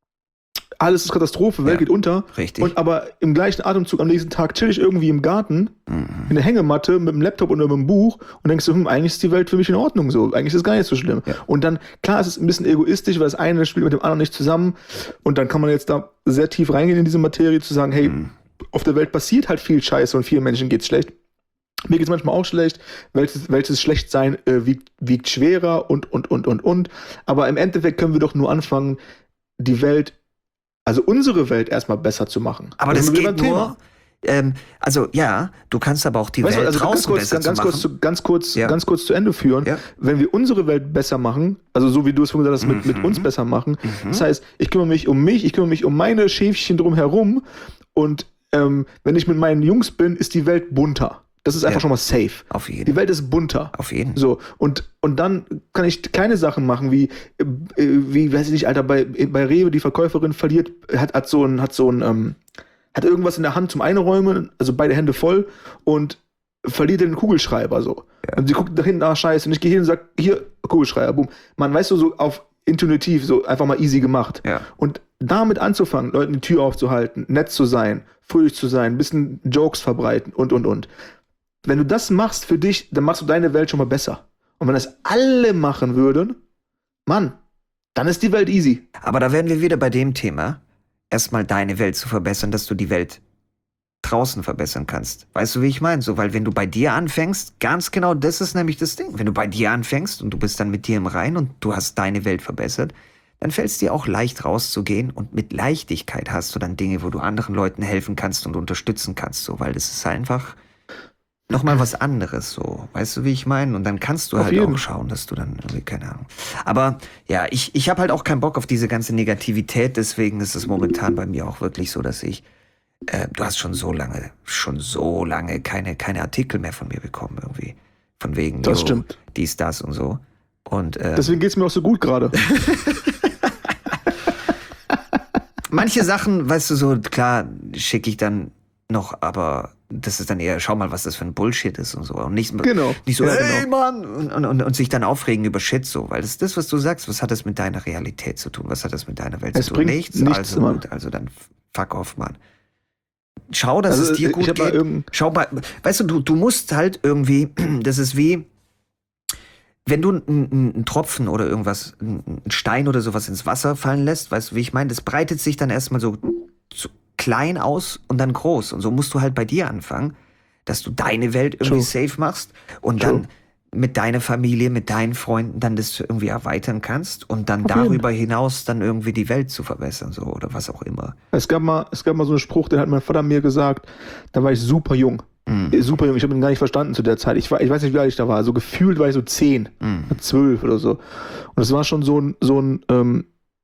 alles ist Katastrophe, Welt Ja. geht unter. Richtig. Und aber im gleichen Atemzug am nächsten Tag chill ich irgendwie im Garten Mhm. in der Hängematte mit dem Laptop oder mit dem Buch und denkst du, hm, eigentlich ist die Welt für mich in Ordnung so. Eigentlich ist es gar nicht so schlimm. Ja. Und dann, klar, es ist ein bisschen egoistisch, weil das eine spielt mit dem anderen nicht zusammen. Und dann kann man jetzt da sehr tief reingehen in diese Materie, zu sagen, hey, Mhm. auf der Welt passiert halt viel Scheiße und vielen Menschen geht's schlecht. Mir geht's manchmal auch schlecht. Welches, welches Schlechtsein äh, wiegt, wiegt schwerer und, und, und, und, und. Aber im Endeffekt können wir doch nur anfangen, die Welt, also unsere Welt erstmal besser zu machen. Aber Da das sind wir geht beim Thema. nur, ähm, also ja, du kannst aber auch die Weißt du, Welt also ganz draußen kurz, besser ganz, ganz, zu kurz machen. zu, ganz, kurz, Ja. ganz kurz zu Ende führen. Ja. Wenn wir unsere Welt besser machen, also so wie du es vorhin gesagt hast, mit, Mhm. mit uns besser machen, Mhm. das heißt, ich kümmere mich um mich, ich kümmere mich um meine Schäfchen drumherum und ähm, wenn ich mit meinen Jungs bin, ist die Welt bunter. Das ist einfach Ja. schon mal safe. Auf jeden. Die Welt ist bunter. Auf jeden. So, und, und dann kann ich kleine Sachen machen, wie, äh, wie, weiß ich nicht, Alter, bei, bei Rewe, die Verkäuferin verliert, hat, hat so ein, hat so ein, ähm, hat irgendwas in der Hand zum Einräumen, also beide Hände voll und verliert den Kugelschreiber so. Ja. Und sie guckt nach hinten, ah, scheiße, und ich gehe hin und sag, hier, Kugelschreiber, boom. Man, weißt du, so auf intuitiv, so einfach mal easy gemacht. Ja. Und damit anzufangen, Leuten die Tür aufzuhalten, nett zu sein, fröhlich zu sein, ein bisschen Jokes verbreiten und, und, und. Wenn du das machst für dich, dann machst du deine Welt schon mal besser. Und wenn das alle machen würden, Mann, dann ist die Welt easy. Aber da wären wir wieder bei dem Thema, erstmal deine Welt zu verbessern, dass du die Welt draußen verbessern kannst. Weißt du, wie ich meine? So, weil wenn du bei dir anfängst, ganz genau, das ist nämlich das Ding. Wenn du bei dir anfängst und du bist dann mit dir im Reinen und du hast deine Welt verbessert, dann fällt es dir auch leicht rauszugehen und mit Leichtigkeit hast du dann Dinge, wo du anderen Leuten helfen kannst und unterstützen kannst, so, weil das ist einfach, nochmal was anderes so. Weißt du, wie ich meine? Und dann kannst du Auf halt jeden. auch schauen, dass du dann irgendwie, keine Ahnung. Aber ja, ich, ich habe halt auch keinen Bock auf diese ganze Negativität, deswegen ist es momentan bei mir auch wirklich so, dass ich, äh, du hast schon so lange, schon so lange keine, keine Artikel mehr von mir bekommen irgendwie. Von wegen, Das yo, stimmt. dies, das und so. Und äh, Deswegen geht's mir auch so gut gerade. manche Sachen, weißt du, so klar schicke ich dann noch, aber das ist dann eher, schau mal, was das für ein Bullshit ist und so. Und nicht, Genau. nicht so, Ja, hey genau. Mann, und, und, und sich dann aufregen über Shit so. Weil das ist das, was du sagst, was hat das mit deiner Realität zu tun? Was hat das mit deiner Welt Es zu tun? bringt Nichts, nichts, also Mann. gut, also dann fuck off, Mann. Schau, dass Also, es dir ich gut hab mal geht. irgend- Schau mal, weißt du, du, du musst halt irgendwie, das ist wie, wenn du einen, einen Tropfen oder irgendwas, einen Stein oder sowas ins Wasser fallen lässt, weißt du, wie ich meine, das breitet sich dann erstmal so, so klein aus und dann groß. Und so musst du halt bei dir anfangen, dass du deine Welt irgendwie True. safe machst und True. dann mit deiner Familie, mit deinen Freunden dann das irgendwie erweitern kannst und dann Auf jeden. darüber hinaus dann irgendwie die Welt zu verbessern, so oder was auch immer. Es gab mal, es gab mal so einen Spruch, den hat mein Vater mir gesagt, da war ich super jung. Mm. Äh, Super jung, ich habe ihn gar nicht verstanden zu der Zeit. Ich, war, ich weiß nicht, wie alt ich da war. So gefühlt war ich so zehn, Mm. zwölf oder so. Und es war schon so ein, so ein, ähm,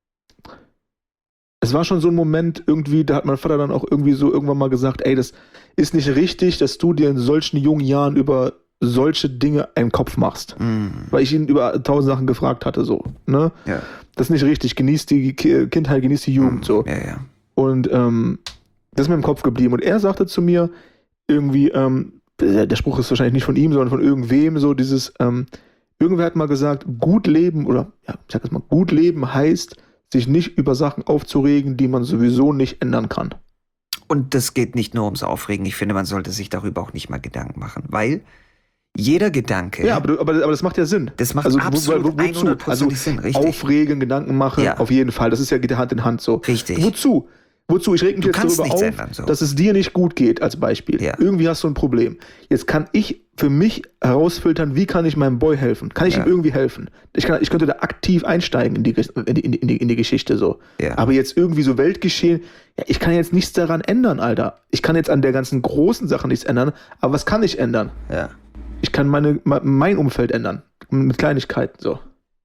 es war schon so ein Moment irgendwie, da hat mein Vater dann auch irgendwie so irgendwann mal gesagt, ey, das ist nicht richtig, dass du dir in solchen jungen Jahren über solche Dinge einen Kopf machst. Mm. Weil ich ihn über tausend Sachen gefragt hatte, so, ne? Ja. Das ist nicht richtig, genieß die Ki- Kindheit, genieß die Jugend, so. Ja, ja. Und ähm, das ist mir im Kopf geblieben. Und er sagte zu mir irgendwie, ähm, der, der Spruch ist wahrscheinlich nicht von ihm, sondern von irgendwem, so dieses, ähm, irgendwer hat mal gesagt, gut leben, oder ja, ich sag das mal, gut leben heißt, sich nicht über Sachen aufzuregen, die man sowieso nicht ändern kann. Und das geht nicht nur ums Aufregen. Ich finde, man sollte sich darüber auch nicht mal Gedanken machen, weil jeder Gedanke, Ja, aber, du- aber, aber das macht ja Sinn. das macht Also, wo- absolut wo- wozu? hundertprozentig Also, Sinn, richtig. Aufregen, Gedanken machen, Ja. auf jeden Fall. Das ist ja geht Hand in Hand so. Richtig. Wozu? Wozu? Ich reg mich Du jetzt kannst darüber nichts auf, ändern, so. dass es dir nicht gut geht, als Beispiel. Ja. Irgendwie hast du ein Problem. Jetzt kann ich für mich herausfiltern, wie kann ich meinem Boy helfen? Kann ich Ja. ihm irgendwie helfen? Ich, kann, ich könnte da aktiv einsteigen in die, in die, in die, in die Geschichte so. Ja. Aber jetzt irgendwie so Weltgeschehen, ja, ich kann jetzt nichts daran ändern, Alter. Ich kann jetzt an der ganzen großen Sache nichts ändern, aber was kann ich ändern? Ja. Ich kann meine, mein Umfeld ändern. Mit Kleinigkeiten so.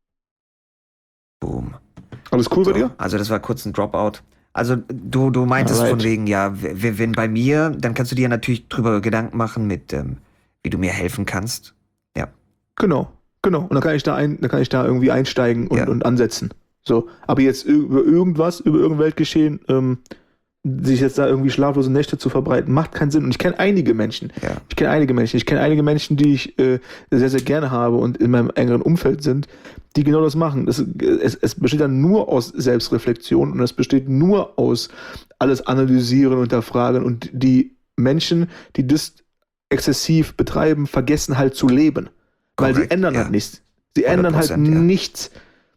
Boom. Alles cool So, bei dir? also das war kurz ein Dropout. Also du, du meintest Alright. von wegen, ja, w- wenn bei mir, dann kannst du dir natürlich drüber Gedanken machen mit, ähm, wie du mir helfen kannst. Ja. Genau, genau. Und dann kann ich da ein, dann kann ich da irgendwie einsteigen und, Ja. und ansetzen. So, aber jetzt über irgendwas, über irgendein Weltgeschehen, ähm, sich jetzt da irgendwie schlaflose Nächte zu verbreiten, macht keinen Sinn. Und ich kenne einige Menschen. Ja. Ich kenne einige Menschen. Ich kenne einige Menschen, die ich äh, sehr, sehr gerne habe und in meinem engeren Umfeld sind, die genau das machen. Das, es, es besteht dann nur aus Selbstreflexion und es besteht nur aus alles analysieren, unterfragen und die Menschen, die das exzessiv betreiben, vergessen halt zu leben. Weil sie Korrekt, ändern ja. halt nichts. Sie ändern halt hundert Prozent, ja. nichts.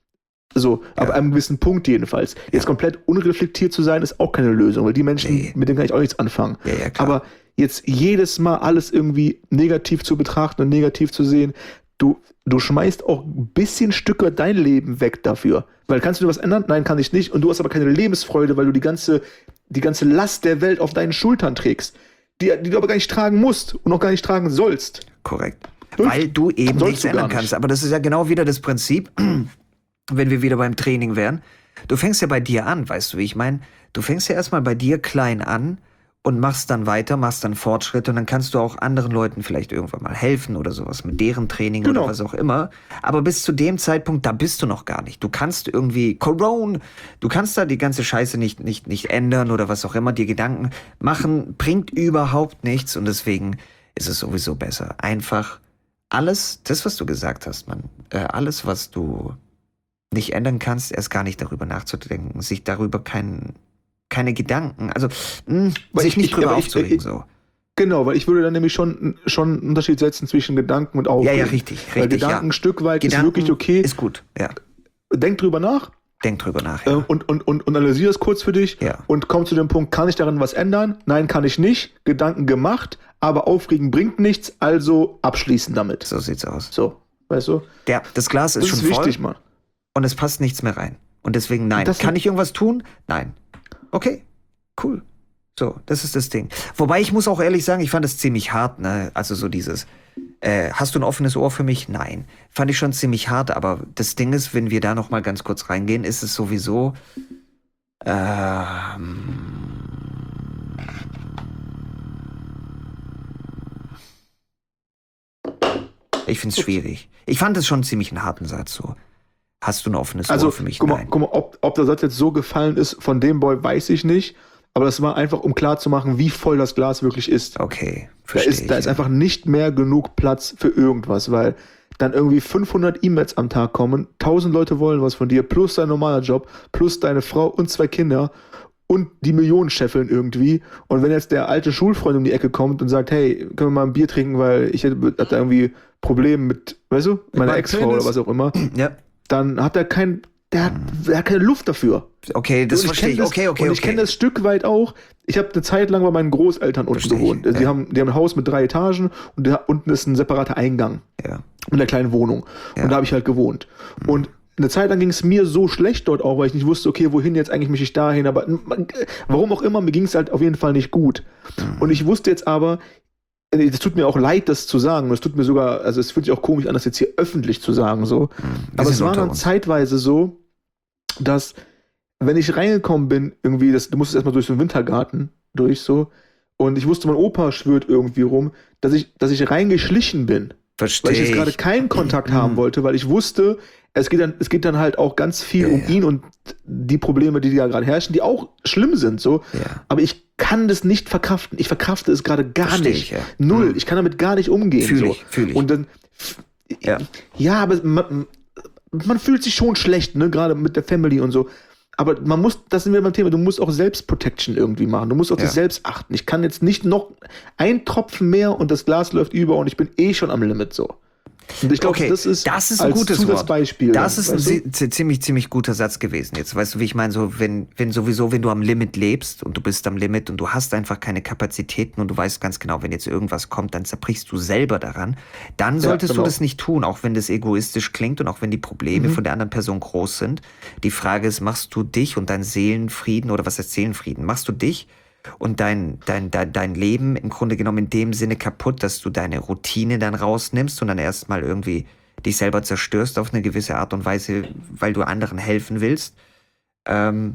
So, ab Ja. einem gewissen Punkt jedenfalls. Jetzt Ja. komplett unreflektiert zu sein, ist auch keine Lösung, weil die Menschen, Nee. mit denen kann ich auch nichts anfangen. Ja, ja, klar. Aber jetzt jedes Mal alles irgendwie negativ zu betrachten und negativ zu sehen, du, du schmeißt auch ein bisschen Stücke dein Leben weg dafür. Weil kannst du was ändern? Nein, kann ich nicht. Und du hast aber keine Lebensfreude, weil du die ganze, die ganze Last der Welt auf deinen Schultern trägst, die, die du aber gar nicht tragen musst und auch gar nicht tragen sollst. Korrekt. Hm? Weil du eben Sollst nichts du gar ändern nicht. kannst. Aber das ist ja genau wieder das Prinzip, wenn wir wieder beim Training wären. Du fängst ja bei dir an, weißt du, wie ich meine? Du fängst ja erstmal bei dir klein an und machst dann weiter, machst dann Fortschritte und dann kannst du auch anderen Leuten vielleicht irgendwann mal helfen oder sowas mit deren Training Genau. oder was auch immer. Aber bis zu dem Zeitpunkt, da bist du noch gar nicht. Du kannst irgendwie Corona, du kannst da die ganze Scheiße nicht, nicht, nicht ändern oder was auch immer, dir Gedanken machen, bringt überhaupt nichts und deswegen ist es sowieso besser. Einfach alles, das, was du gesagt hast, Mann, äh, alles, was du nicht ändern kannst, erst gar nicht darüber nachzudenken, sich darüber kein, keine Gedanken, also mh, Weil sich ich- nicht ich- drüber aber ich- aufzuregen, ich- so. Genau, weil ich würde dann nämlich schon, schon einen Unterschied setzen zwischen Gedanken und Ja, Aufregen. ja, richtig, Weil richtig, Gedanken ja. ein Stück weit Gedanken ist wirklich okay. Ist gut, ja. Denk drüber nach, Denk drüber nach, äh, ja. und, und, und, und analysiere es kurz für dich Ja. und komm zu dem Punkt, kann ich daran was ändern? Nein, kann ich nicht. Gedanken gemacht, aber aufregen bringt nichts, also abschließen damit. So sieht's aus. So, weißt du? Der, das Glas ist Das schon ist wichtig, voll Mann. und es passt nichts mehr rein. Und deswegen nein. Das- Kann ich irgendwas tun? Nein. Okay, cool. So, das ist das Ding. Wobei ich muss auch ehrlich sagen, ich fand es ziemlich hart, ne? Also so dieses, äh, hast du ein offenes Ohr für mich? Nein. Fand ich schon ziemlich hart, aber das Ding ist, wenn wir da noch mal ganz kurz reingehen, ist es sowieso, ähm, ich find's schwierig. Ich fand es schon ziemlich einen harten Satz, so. Hast du ein offenes Also, Ohr für mich? guck mal, Nein. guck mal ob, ob der Satz jetzt so gefallen ist von dem Boy, weiß ich nicht. Aber das war einfach, um klarzumachen, wie voll das Glas wirklich ist. Okay, Da verstehe ist, ich. da ist ja. einfach nicht mehr genug Platz für irgendwas, weil dann irgendwie fünfhundert E-Mails am Tag kommen, tausend Leute wollen was von dir, plus dein normaler Job, plus deine Frau und zwei Kinder und die Millionen scheffeln irgendwie. Und wenn jetzt der alte Schulfreund um die Ecke kommt und sagt, hey, können wir mal ein Bier trinken, weil ich hatte da irgendwie Probleme mit, weißt du, meiner meinem Ex-Frau Penis. oder was auch immer, Ja, dann hat er kein, der hat, der hat keine Luft dafür. okay, das Und verstehe kenn ich. das- Okay, okay, Und ich okay. kenne das Stück weit auch. Ich habe eine Zeit lang bei meinen Großeltern unten Versteh ich, gewohnt. Also Die, ja. haben, die haben ein Haus mit drei Etagen und da unten ist ein separater Eingang Ja. mit einer kleinen Wohnung. Ja. Und da habe ich halt gewohnt. Und eine Zeit lang ging es mir so schlecht dort auch, weil ich nicht wusste, okay, wohin jetzt eigentlich möchte ich dahin. Aber man- warum auch immer, mir ging es halt auf jeden Fall nicht gut. Und ich wusste jetzt aber, es tut mir auch leid, das zu sagen. Und es tut mir sogar, also es fühlt sich auch komisch an, das jetzt hier öffentlich zu sagen. So. Wir Aber sind es war unter dann uns. zeitweise so, dass, wenn ich reingekommen bin, irgendwie, das, du musstest erstmal durch so einen Wintergarten durch, so, und ich wusste, mein Opa schwirrt irgendwie rum, dass ich, dass ich reingeschlichen bin, Verstehe weil ich jetzt ich. gerade keinen Kontakt haben wollte, weil ich wusste, es geht dann, es geht dann halt auch ganz viel Ja, um ja. ihn und die Probleme, die da gerade herrschen, die auch schlimm sind, so. Ja. Aber ich kann das nicht verkraften. Ich verkrafte es gerade gar Versteh nicht. ich, ja. Null. Mhm. Ich kann damit gar nicht umgehen. Fühl so. ich, fühl ich. Und dann, Ja. ja, aber man, man fühlt sich schon schlecht, ne, gerade mit der Family und so. Aber man muss, das sind wir beim Thema, du musst auch Selbstprotection irgendwie machen. Du musst auf Ja. dich selbst achten. Ich kann jetzt nicht noch ein Tropfen mehr und das Glas läuft über und ich bin eh schon am Limit so. Und ich glaube, Okay, das ist, das ist ein als gutes Wort. Zusatzbeispiel. Das dann, ist ein weißt du? zi- zi- ziemlich, ziemlich guter Satz gewesen. Jetzt weißt du, wie ich meine, so wenn, wenn sowieso, wenn du am Limit lebst und du bist am Limit und du hast einfach keine Kapazitäten und du weißt ganz genau, wenn jetzt irgendwas kommt, dann zerbrichst du selber daran, dann solltest genau. du das nicht tun, auch wenn das egoistisch klingt und auch wenn die Probleme Mhm. von der anderen Person groß sind. Die Frage ist, machst du dich und deinen Seelenfrieden oder was heißt Seelenfrieden? Machst du dich und dein, dein, dein, dein Leben im Grunde genommen in dem Sinne kaputt, dass du deine Routine dann rausnimmst und dann erstmal irgendwie dich selber zerstörst auf eine gewisse Art und Weise, weil du anderen helfen willst, ähm,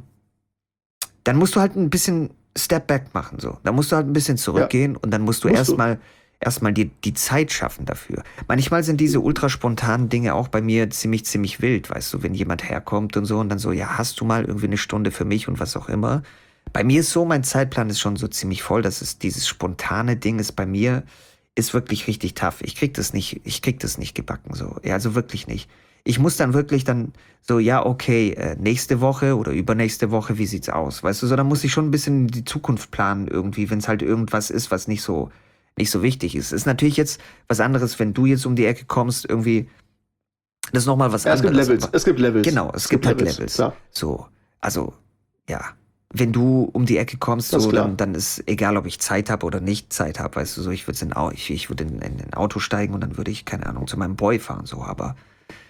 dann musst du halt ein bisschen Step Back machen. So. Da musst du halt ein bisschen zurückgehen und dann musst du Musst du. erstmal erstmal dir die Zeit schaffen dafür. Manchmal sind diese ultra spontanen Dinge auch bei mir ziemlich, ziemlich wild, weißt du, wenn jemand herkommt und so und dann so, ja, hast du mal irgendwie eine Stunde für mich und was auch immer. Bei mir ist so, mein Zeitplan ist schon so ziemlich voll, dass es dieses spontane Ding ist bei mir, ist wirklich richtig tough. Ich krieg das nicht, ich krieg das nicht gebacken, so. Ja, also wirklich nicht. Ich muss dann wirklich dann so, ja, okay, äh, nächste Woche oder übernächste Woche, wie sieht's aus? Weißt du, so, dann muss ich schon ein bisschen in die Zukunft planen irgendwie, wenn es halt irgendwas ist, was nicht so, nicht so wichtig ist. Ist natürlich jetzt was anderes, wenn du jetzt um die Ecke kommst, irgendwie, das ist nochmal was Ja, es gibt anderes. Levels. aber- Es gibt Levels. Genau, es, gibt, halt Levels. Klar. So, also, ja. Wenn du um die Ecke kommst, Das ist so, klar. dann, dann ist egal, ob ich Zeit habe oder nicht Zeit habe, weißt du, so, ich würde in, Au- ich, ich würd in, in ein Auto steigen und dann würde ich, keine Ahnung, zu meinem Boy fahren, so, aber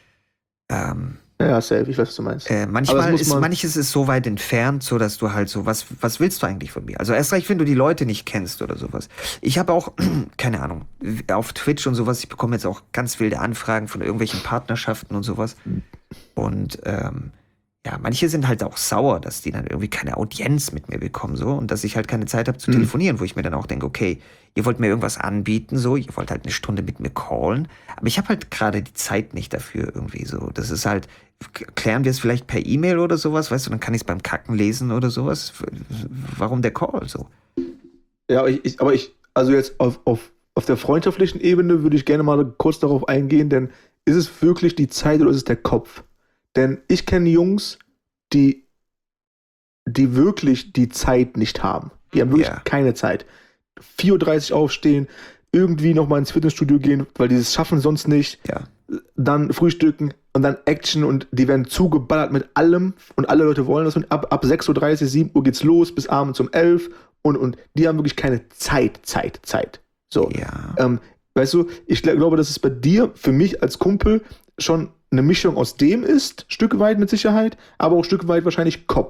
ähm, Ja, safe, ich weiß, was du meinst. äh, Aber manchmal das muss ist, man- manches ist so weit entfernt, so dass du halt so, was, was willst du eigentlich von mir? Also erst recht, wenn du die Leute nicht kennst oder sowas. Ich habe auch, keine Ahnung, auf Twitch und sowas, ich bekomme jetzt auch ganz wilde Anfragen von irgendwelchen Partnerschaften und sowas. Und ähm, ja, manche sind halt auch sauer, dass die dann irgendwie keine Audienz mit mir bekommen, so, und dass ich halt keine Zeit habe zu Mhm. telefonieren, wo ich mir dann auch denke, okay, ihr wollt mir irgendwas anbieten, so, ihr wollt halt eine Stunde mit mir callen, aber ich habe halt gerade die Zeit nicht dafür irgendwie so. Das ist halt, k- klären wir es vielleicht per E-Mail oder sowas, weißt du, dann kann ich es beim Kacken lesen oder sowas. W- Warum der Call so? Ja, aber ich, ich, aber ich also jetzt auf, auf, auf der freundschaftlichen Ebene würde ich gerne mal kurz darauf eingehen, denn ist es wirklich die Zeit oder ist es der Kopf? Denn ich kenne Jungs, die, die wirklich die Zeit nicht haben. Die haben wirklich Ja. keine Zeit. vier Uhr dreißig aufstehen, irgendwie nochmal ins Fitnessstudio gehen, weil die es schaffen sonst nicht. Ja. Dann frühstücken und dann Action und die werden zugeballert mit allem und alle Leute wollen das und ab, ab sechs Uhr dreißig, sieben Uhr geht's los bis abends um elf und, und die haben wirklich keine Zeit, Zeit, Zeit. So. Ja. Ähm, weißt du, ich gl- glaube, dass es bei dir, für mich als Kumpel, schon eine Mischung aus dem ist, Stück weit mit Sicherheit, aber auch Stück weit wahrscheinlich Kopf.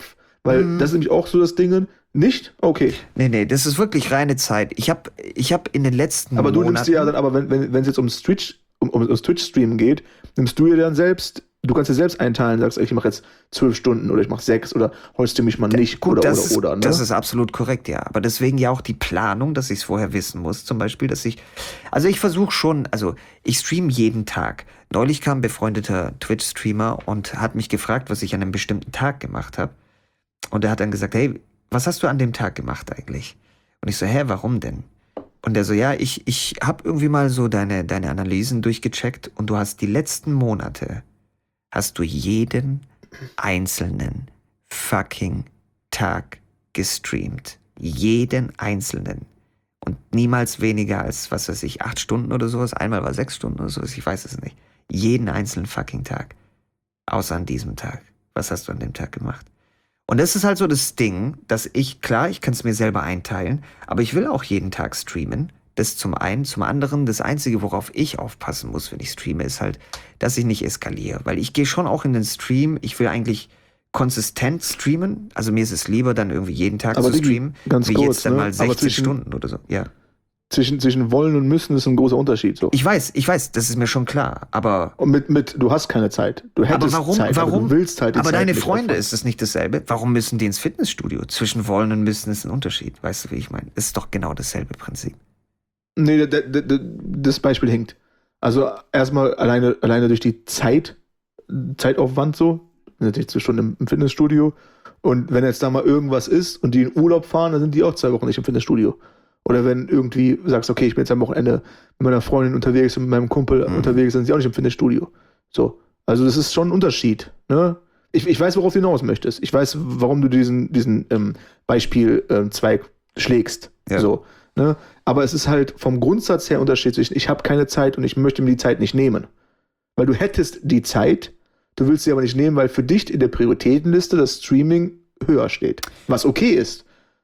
Weil Mhm. das ist nämlich auch so das Ding. Nicht? Okay. Nee, nee, das ist wirklich reine Zeit. Ich habe ich hab in den letzten Aber du Monaten... nimmst dir ja dann, aber wenn wenn wenn es jetzt ums Twitch, um, um, ums Twitch-Streamen geht, nimmst du dir dann selbst, du kannst dir selbst einteilen, sagst, ich mache jetzt zwölf Stunden oder ich mache sechs oder holst du mich mal nicht Gut, oder das oder ist, oder. Ne? das ist absolut korrekt, ja. Aber deswegen ja auch die Planung, dass ich es vorher wissen muss. Zum Beispiel, dass ich, also ich versuche schon, also ich streame jeden Tag. Neulich kam ein befreundeter Twitch-Streamer und hat mich gefragt, was ich an einem bestimmten Tag gemacht habe. Und er hat dann gesagt, hey, was hast du an dem Tag gemacht eigentlich? Und ich so, hä, warum denn? Und er so, ja, ich, ich habe irgendwie mal so deine, deine Analysen durchgecheckt und du hast die letzten Monate, hast du jeden einzelnen fucking Tag gestreamt. Jeden einzelnen. Und niemals weniger als, was weiß ich, acht Stunden oder sowas. Einmal war sechs Stunden oder sowas, ich weiß es nicht. Jeden einzelnen fucking Tag. Außer an diesem Tag. Was hast du an dem Tag gemacht? Und das ist halt so das Ding, dass ich, klar, ich kann es mir selber einteilen, aber ich will auch jeden Tag streamen. Das zum einen. Zum anderen, das Einzige, worauf ich aufpassen muss, wenn ich streame, ist halt, dass ich nicht eskaliere. Weil ich gehe schon auch in den Stream, ich will eigentlich konsistent streamen. Also mir ist es lieber, dann irgendwie jeden Tag Aber zu Digi, streamen, ganz wie kurz, jetzt dann ne? mal Aber sechzig zwischen- Stunden oder so. Ja. Zwischen, zwischen wollen und müssen ist ein großer Unterschied. So. Ich weiß, ich weiß, das ist mir schon klar. Aber, Und mit, mit, du hast keine Zeit. Du hättest aber warum, Zeit, warum? aber du willst halt die aber Zeit deine nicht Freunde, opfern. ist das nicht dasselbe? Warum müssen die ins Fitnessstudio? Zwischen wollen und müssen ist ein Unterschied. Weißt du, wie ich meine? Ist doch genau dasselbe Prinzip. Nee, d- d- d- das Beispiel hinkt. Also erstmal alleine, alleine durch die Zeit, Zeitaufwand so, natürlich zwei Stunden im, im Fitnessstudio. Und wenn jetzt da mal irgendwas ist und die in Urlaub fahren, dann sind die auch zwei Wochen nicht im Fitnessstudio. Oder wenn irgendwie sagst, okay, ich bin jetzt am Wochenende mit meiner Freundin unterwegs und mit meinem Kumpel Mhm. unterwegs, dann sind sie auch nicht im Fitnessstudio. So. Also das ist schon ein Unterschied. Ne? Ich, ich weiß, worauf du hinaus möchtest. Ich weiß, warum du diesen, diesen ähm, Beispielzweig schlägst. Ja. So, ne? Aber es ist halt vom Grundsatz her Unterschied zwischen, ich habe keine Zeit und ich möchte mir die Zeit nicht nehmen. Weil du hättest die Zeit, du willst sie aber nicht nehmen, weil für dich in der Prioritätenliste das Streaming höher steht. Was okay ist.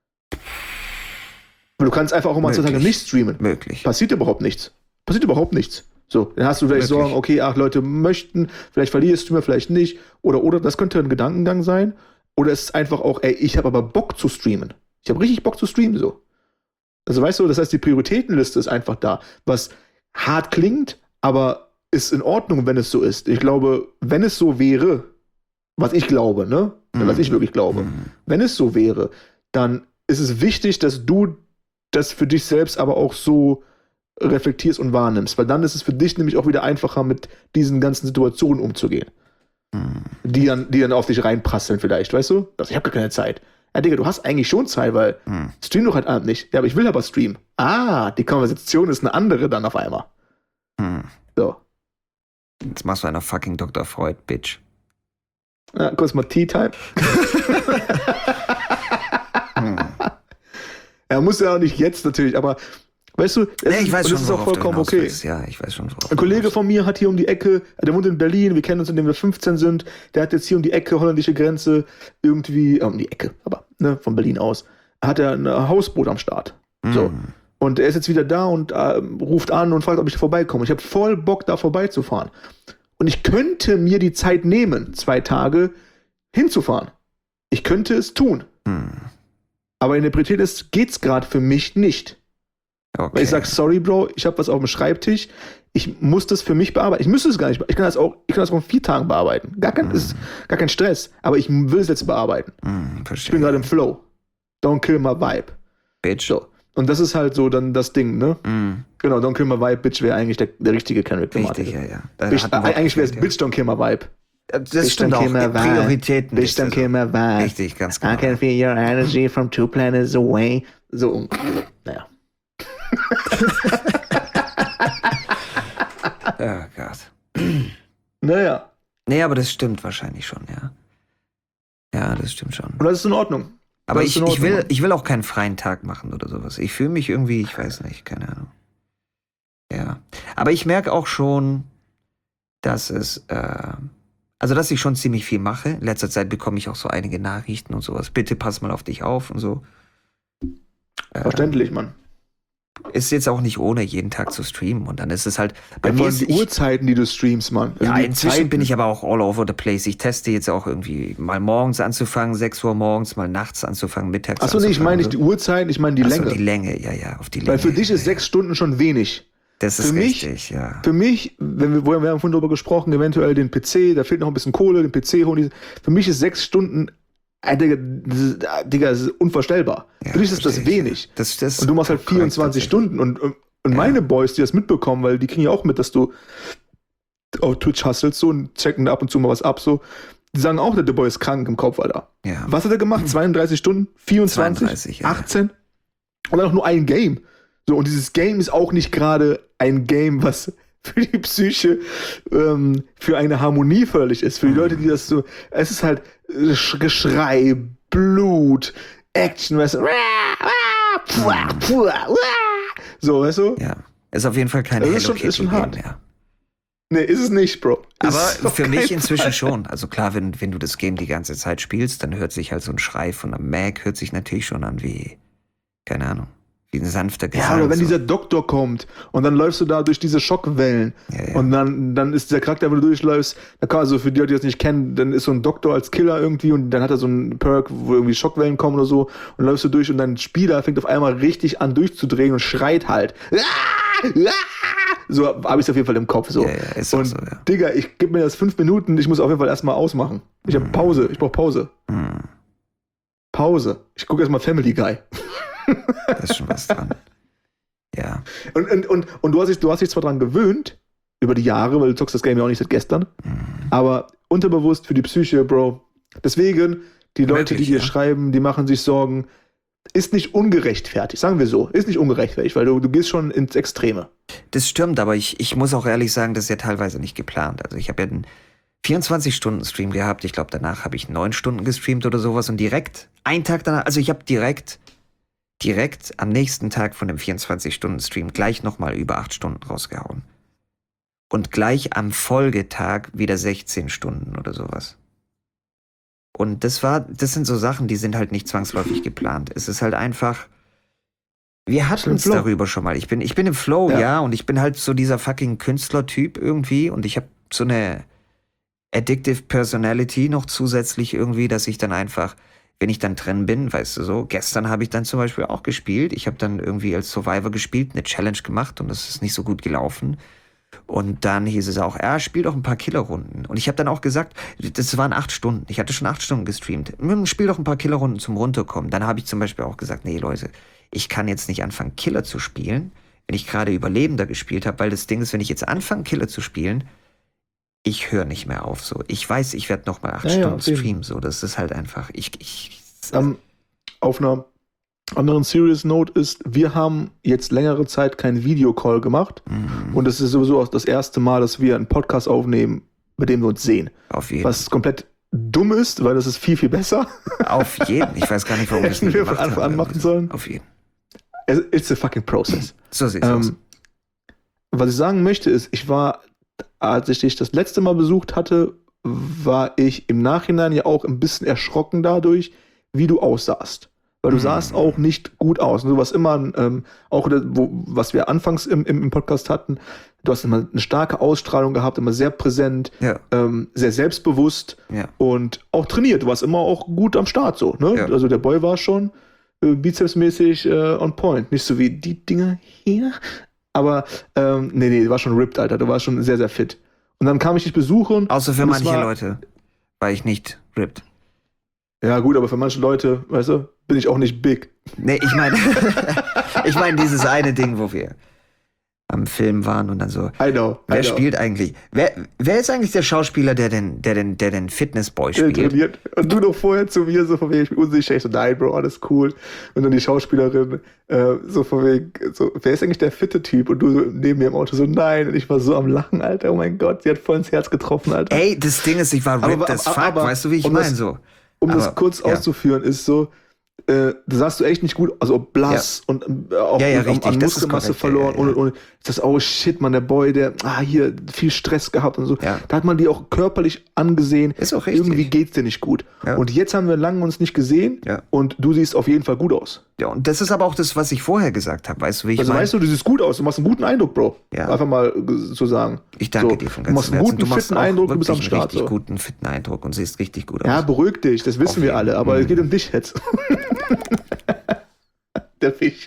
Weil du kannst einfach auch mal zwei Tage Möglich. nicht streamen. Möglich. Passiert überhaupt nichts. Passiert überhaupt nichts. So, dann hast du vielleicht Möglich. Sorgen, okay, acht Leute möchten, vielleicht verlierst du mir, vielleicht nicht. Oder, oder, das könnte ein Gedankengang sein. Oder es ist einfach auch, ey, ich habe aber Bock zu streamen. Ich habe richtig Bock zu streamen, so. Also weißt du, das heißt, die Prioritätenliste ist einfach da. Was hart klingt, aber ist in Ordnung, wenn es so ist. Ich glaube, wenn es so wäre, was ich glaube, ne? Mhm. Was ich wirklich glaube, Mhm. wenn es so wäre, dann ist es wichtig, dass du das für dich selbst aber auch so reflektierst und wahrnimmst, weil dann ist es für dich nämlich auch wieder einfacher, mit diesen ganzen Situationen umzugehen, Mhm. die dann, die dann auf dich reinprasseln vielleicht, weißt du? Also ich habe gar keine Zeit. Ja, Digga, du hast eigentlich schon Zeit, weil Mhm. stream doch halt Abend nicht. Ja, aber ich will aber streamen. Ah, die Konversation ist eine andere dann auf einmal. Mhm. So. Jetzt machst du einer fucking Doktor Freud, Bitch. Ja, kurz mal Tea-Time. Mhm. Er muss ja auch nicht jetzt natürlich, aber weißt du, es Nee, ich ist, weiß und schon, es ist auch worauf du vollkommen hinaus okay. willst. Ja, ich weiß schon, worauf Ein du Kollege hinaus von mir hat hier um die Ecke, der wohnt in Berlin, wir kennen uns, indem wir fünfzehn sind, der hat jetzt hier um die Ecke, holländische Grenze, irgendwie, äh, um die Ecke, aber ne, von Berlin aus, hat er ein Hausboot am Start. willst. So. Mhm. Und er ist jetzt wieder da und äh, ruft an und fragt, ob ich vorbeikomme. Ich habe voll Bock, da vorbeizufahren. Und ich könnte mir die Zeit nehmen, zwei Tage hinzufahren. Ich könnte es tun. Mhm. Aber in der Priorität ist, geht's gerade für mich nicht. Okay. Weil ich sage, sorry, Bro, ich habe was auf dem Schreibtisch. Ich muss das für mich bearbeiten. Ich müsste es gar nicht. Ich kann das auch, ich kann das auch in vier Tagen bearbeiten. Gar kein, ist gar kein Stress. Aber ich will es jetzt bearbeiten. Mhm, Ich verstehe. bin gerade im Flow. Don't kill my vibe. Bitch. So. Und das ist halt so dann das Ding, ne? Mhm. Genau, Don't kill my vibe, Bitch wäre eigentlich der, der richtige Kendrick Lamar. Richtig, ja, ja. Da Bitch, hat ein äh, Wort eigentlich wäre es gefehlt, Bitch, Don't kill my vibe. ja. Das Bitch, stimmt don't auch. kill my vibe. Prioritäten. Bitch, don't kill my vibe. Richtig, ganz I genau. can feel your energy from two planets away. So, und- naja. Oh Gott. Naja. Nee, aber das stimmt wahrscheinlich schon, ja. Ja, das stimmt schon. Und das ist in Ordnung. Aber das ich, ist in ich, Ordnung, will, Mann. ich will auch keinen freien Tag machen oder sowas. Ich fühle mich irgendwie, ich weiß nicht, keine Ahnung. Ja. Aber ich merke auch schon, dass es, äh, also dass ich schon ziemlich viel mache. In letzter Zeit bekomme ich auch so einige Nachrichten und sowas. Bitte pass mal auf dich auf und so. Äh, Verständlich, Mann. ist jetzt auch nicht ohne, jeden Tag zu streamen. Und dann ist es halt, bei Ja, mir vor ist allem die ich, Uhrzeiten, die du streamst, Mann. Also ja, die inzwischen Zeiten. bin ich aber auch all over the place. Ich teste jetzt auch irgendwie mal morgens anzufangen, sechs Uhr morgens, mal nachts anzufangen, mittags Achso, nee, ich meine nicht die anzufangen. Uhrzeiten, ich meine die Achso, Länge. die Länge, ja, ja, auf die Länge. Weil für dich ist ja, sechs Stunden schon wenig. das ist für mich- richtig, ja. Für mich, wenn wir, wir haben vorhin darüber gesprochen, eventuell den P C, da fehlt noch ein bisschen Kohle, den P C holen. Für mich ist sechs Stunden, äh, Digga, das ist, äh, Digga, das ist unvorstellbar. Ja, für dich ist das verstehe ich. wenig. Das, das Und du machst halt korrekt vierundzwanzig tatsächlich. Stunden. Und, und, und Ja. meine Boys, die das mitbekommen, weil die kriegen ja auch mit, dass du auf Twitch hustlest so und checken da ab und zu mal was ab, so. Die sagen auch, der Boy ist krank im Kopf, Alter. Ja. Was hat er gemacht? zweiunddreißig Stunden? vierundzwanzig? zweiunddreißig, ja, ja. achtzehn? Und dann auch nur ein Game. So, und dieses Game ist auch nicht gerade ein Game, was für die Psyche ähm, für eine Harmonie förderlich ist. Für die Leute, die das so. Es ist halt äh, Sch- Geschrei, Blut, Action, weißt du? So, weißt du? Ja. Ist auf jeden Fall kein Das Hello ist schon- Kitty ist schon Game hart. mehr. Nee, ist es nicht, Bro. Aber Ist auf für mich keinen inzwischen Fall. schon. Also klar, wenn, wenn du das Game die ganze Zeit spielst, dann hört sich halt so ein Schrei von einem Mac, hört sich natürlich schon an wie, keine Ahnung, wie ein sanfter Gesang. Ja, oder wenn so. dieser Doktor kommt und dann läufst du da durch diese Schockwellen Ja, ja. und dann, dann ist der Charakter, wenn du durchläufst, da kann also für die Leute, die das nicht kennen, dann ist so ein Doktor als Killer irgendwie und dann hat er so einen Perk, wo irgendwie Schockwellen kommen oder so und läufst du durch und dein Spieler fängt auf einmal richtig an durchzudrehen und schreit halt. So habe ich es auf jeden Fall im Kopf. So. Ja, ja, ist auch und so, ja. Digga, ich gebe mir das fünf Minuten, ich muss auf jeden Fall erstmal ausmachen. Ich habe Pause, ich brauche Pause. Hm, Pause. Ich gucke erstmal Family Guy. da ist schon was dran. Ja. Und, und, und, und du, hast dich, du hast dich zwar dran gewöhnt, über die Jahre, weil du zockst das Game ja auch nicht seit gestern, Hm. aber unterbewusst für die Psyche, Bro. Deswegen, die Leute, Möglich, die dir ja. schreiben, die machen sich Sorgen, ist nicht ungerechtfertigt, sagen wir so, ist nicht ungerechtfertigt, weil du, du gehst schon ins Extreme. Das stimmt, aber ich, ich muss auch ehrlich sagen, das ist ja teilweise nicht geplant. Also ich habe ja einen vierundzwanzig-Stunden-Stream gehabt. Ich glaube, danach habe ich neun Stunden gestreamt oder sowas und direkt, einen Tag danach, also ich habe direkt, direkt am nächsten Tag von dem vierundzwanzig-Stunden-Stream gleich nochmal über acht Stunden rausgehauen. Und gleich am Folgetag wieder sechzehn Stunden oder sowas. Und das war, das sind so Sachen, die sind halt nicht zwangsläufig geplant. Es ist halt einfach, wir hatten im es Flow. darüber schon mal. Ich bin, ich bin im Flow, Ja. ja. Und ich bin halt so dieser fucking Künstlertyp irgendwie. Und ich habe so eine addictive Personality noch zusätzlich irgendwie, dass ich dann einfach, wenn ich dann drin bin, weißt du so, gestern habe ich dann zum Beispiel auch gespielt. Ich habe dann irgendwie als Survivor gespielt, eine Challenge gemacht und das ist nicht so gut gelaufen. Und dann hieß es auch, er spielt doch ein paar Killerrunden. Und ich habe dann auch gesagt, das waren acht Stunden. Ich hatte schon acht Stunden gestreamt. Hm, Spiel doch ein paar Killerrunden zum Runterkommen. Dann habe ich zum Beispiel auch gesagt, nee Leute, ich kann jetzt nicht anfangen, Killer zu spielen, wenn ich gerade Überlebender gespielt habe, weil das Ding ist, wenn ich jetzt anfange, Killer zu spielen, ich höre nicht mehr auf so. Ich weiß, ich werde noch mal acht Ja, ja, Stunden auf jeden streamen. So, das ist halt einfach, ich, ich Ähm, auf einer anderen Serious Note ist, wir haben jetzt längere Zeit keinen Videocall gemacht Mhm. und es ist sowieso auch das erste Mal, dass wir einen Podcast aufnehmen, mit dem wir uns sehen. auf jeden. Was komplett dumm ist, weil das ist viel, viel besser. Auf jeden. Ich weiß gar nicht, warum ich es Hätten nicht wir von gemacht Anfang habe. an machen sollen. Auf jeden. Es- It's a fucking process. So sieht's aus. Ähm, was ich sagen möchte ist, ich war, als ich dich das letzte Mal besucht hatte, war ich im Nachhinein ja auch ein bisschen erschrocken dadurch, wie du aussahst. Weil du Mhm. sahst auch nicht gut aus. Und du warst immer, ähm, auch das, wo, was wir anfangs im, im, im Podcast hatten, du hast immer eine starke Ausstrahlung gehabt, immer sehr präsent, Ja, ähm, sehr selbstbewusst ja. und auch trainiert. Du warst immer auch gut am Start so. Ne? Ja. Also der Boy war schon äh, bizepsmäßig äh, on point. Nicht so wie die Dinger hier. Aber ähm, nee, nee, du warst schon ripped, Alter. Du warst schon sehr, sehr fit. Und dann kam ich dich besuchen. Außer für und es manche war- Leute war ich nicht ripped. Ja gut, aber für manche Leute, weißt du, bin ich auch nicht big. Nee, ich meine, ich meine dieses eine Ding, wo wir am Film waren und dann so, I know. I wer know. spielt eigentlich, wer, wer ist eigentlich der Schauspieler, der den, der den, der den Fitnessboy Der spielt? trainiert. Und du noch vorher zu mir so von wegen, ich bin unsicher. Ich so, nein, Bro, alles cool. Und dann die Schauspielerin äh, so von wegen, so, wer ist eigentlich der fitte Typ? Und du so neben mir im Auto so, nein. Und ich war so am Lachen, Alter. Oh mein Gott, sie hat voll ins Herz getroffen, Alter. Ey, das Ding ist, ich war Aber- ripped as aber- fuck, aber- weißt du, wie ich um meine das- so. Um aber, das kurz ja. auszuführen, ist so, äh, da sahst du echt nicht gut, also blass ja. und äh, auch ja, ja, an, richtig, an Muskelmasse korrekt, verloren. Ja, ja. Und, und das, oh shit, man, der Boy, der, ah, hier, viel Stress gehabt und so. Ja. Da hat man die auch körperlich angesehen. Ist auch richtig. Irgendwie geht's dir nicht gut. Ja. Und jetzt haben wir lange uns nicht gesehen ja. und du siehst auf jeden Fall gut aus. Ja, und das ist aber auch das, was ich vorher gesagt habe. Weißt du, wie ich Also mein? weißt du, du siehst gut aus, du machst einen guten Eindruck, Bro. Ja. Einfach mal zu sagen. Ich danke so, dir von ganzem Herzen. Du machst einen guten, du fitten Eindruck, du bist am Start. einen richtig so. guten, fitten Eindruck und siehst richtig gut aus. Ja, beruhig dich, das wissen auf wir alle, aber mhm. es geht um dich jetzt. Der Fisch.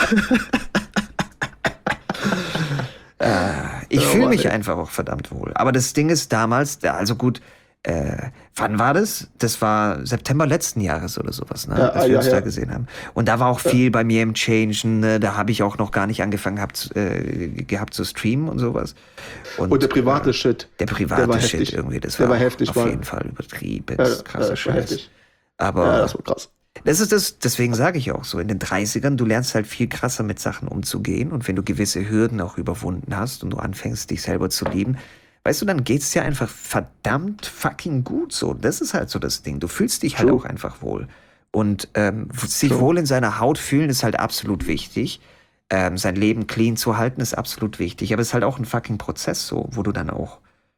äh, ich oh, fühle Mann, mich ey. einfach auch verdammt wohl. Aber das Ding ist damals, also gut, äh, wann war das? Das war September letzten Jahres oder sowas, ne? Ja, als ah, wir ja, uns ja. da gesehen haben. Und da war auch viel ja. bei mir im Changen, ne? Da habe ich auch noch gar nicht angefangen gehabt, äh, gehabt zu streamen und sowas. Und, und der private äh, Shit. Der private der war Shit heftig. irgendwie, das der war, war heftig, auf war jeden Fall übertrieben, ja, krasser ja, Scheiß. Heftig. Aber ja, das war krass. Das ist das, deswegen sage ich auch so, in den dreißigern, du lernst halt viel krasser mit Sachen umzugehen und wenn du gewisse Hürden auch überwunden hast und du anfängst, dich selber zu lieben, weißt du, dann geht's dir einfach verdammt fucking gut so. Das ist halt so das Ding. Du fühlst dich halt True. auch einfach wohl. Und ähm, sich True. wohl in seiner Haut fühlen ist halt absolut wichtig. Ähm, sein Leben clean zu halten ist absolut wichtig. Aber es ist halt auch ein fucking Prozess so, wo du dann auch...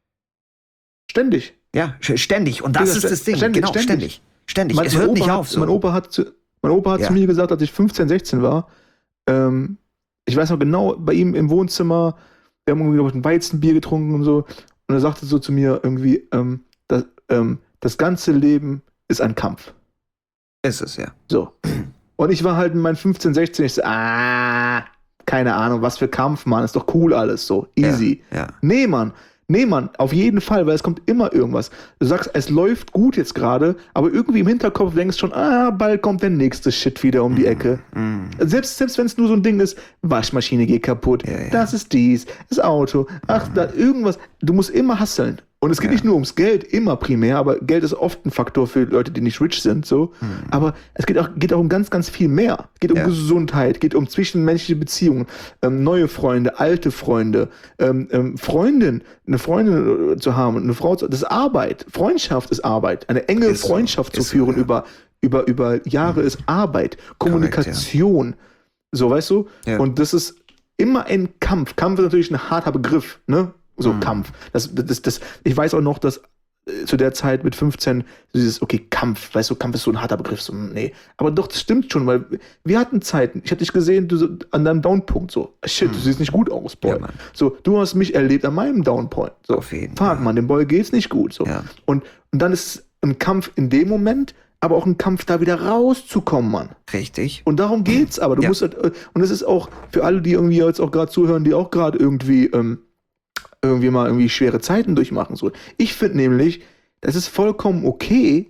Ständig. Ja, ständig. Und das ja, ist das Ding. Ständig, genau, ständig. ständig. Ständig. Mein, es mein hört Opa nicht hat, auf so. Mein Opa hat, zu, mein Opa hat ja. zu mir gesagt, als ich fünfzehn, sechzehn war, ähm, ich weiß noch genau, bei ihm im Wohnzimmer, wir haben irgendwie, glaube ich, ein Weizenbier getrunken und so, und er sagte so zu mir irgendwie, ähm, das, ähm, das ganze Leben ist ein Kampf. Ist es, ja. So. Und ich war halt in meinen fünfzehn, sechzehn, ich so, ah, keine Ahnung, was für Kampf, Mann, ist doch cool alles, so, easy. Ja, ja. Nee, Mann, nee, Mann, auf jeden Fall, weil es kommt immer irgendwas. Du sagst, es läuft gut jetzt gerade, aber irgendwie im Hinterkopf denkst schon, ah, bald kommt der nächste Shit wieder um die Ecke. Mm. Selbst, selbst wenn es nur so ein Ding ist, Waschmaschine geht kaputt, Ja, ja. das ist dies, das Auto, ach, da, irgendwas. Du musst immer hustlen. Und es geht Ja. nicht nur ums Geld, immer primär, aber Geld ist oft ein Faktor für Leute, die nicht rich sind, so. Mhm. Aber es geht auch, geht auch um ganz, ganz viel mehr. Es geht um Ja. Gesundheit, geht um zwischenmenschliche Beziehungen, ähm, neue Freunde, alte Freunde, ähm, ähm, Freundin, eine Freundin äh, zu haben, eine Frau zu, das ist Arbeit. Freundschaft ist Arbeit. Eine enge Ist so, Freundschaft zu ist so, führen ja. über, über, über Jahre ist Arbeit. Kommunikation. So, weißt du? Ja. Und das ist immer ein Kampf. Kampf ist natürlich ein harter Begriff, ne? So, Mhm. Kampf. Das, das, das, ich weiß auch noch, dass äh, zu der Zeit mit fünfzehn dieses, okay, Kampf, weißt du, Kampf ist so ein harter Begriff, so, nee. Aber doch, das stimmt schon, weil wir hatten Zeiten, ich habe dich gesehen, du so, an deinem Downpunkt, so, shit, du siehst nicht gut aus, Boy. Ja, Mann. So, du hast mich erlebt an meinem Downpoint. So, Auf jeden fuck, Fall. Mann, dem Boy geht's nicht gut, so. Ja. Und, und dann ist es ein Kampf in dem Moment, aber auch ein Kampf, da wieder rauszukommen, Mann. Richtig. Und darum geht's, aber du Ja. musst halt, äh, und es ist auch für alle, die irgendwie jetzt auch gerade zuhören, die auch gerade irgendwie, ähm, irgendwie mal irgendwie schwere Zeiten durchmachen. So. Ich finde nämlich, das ist vollkommen okay,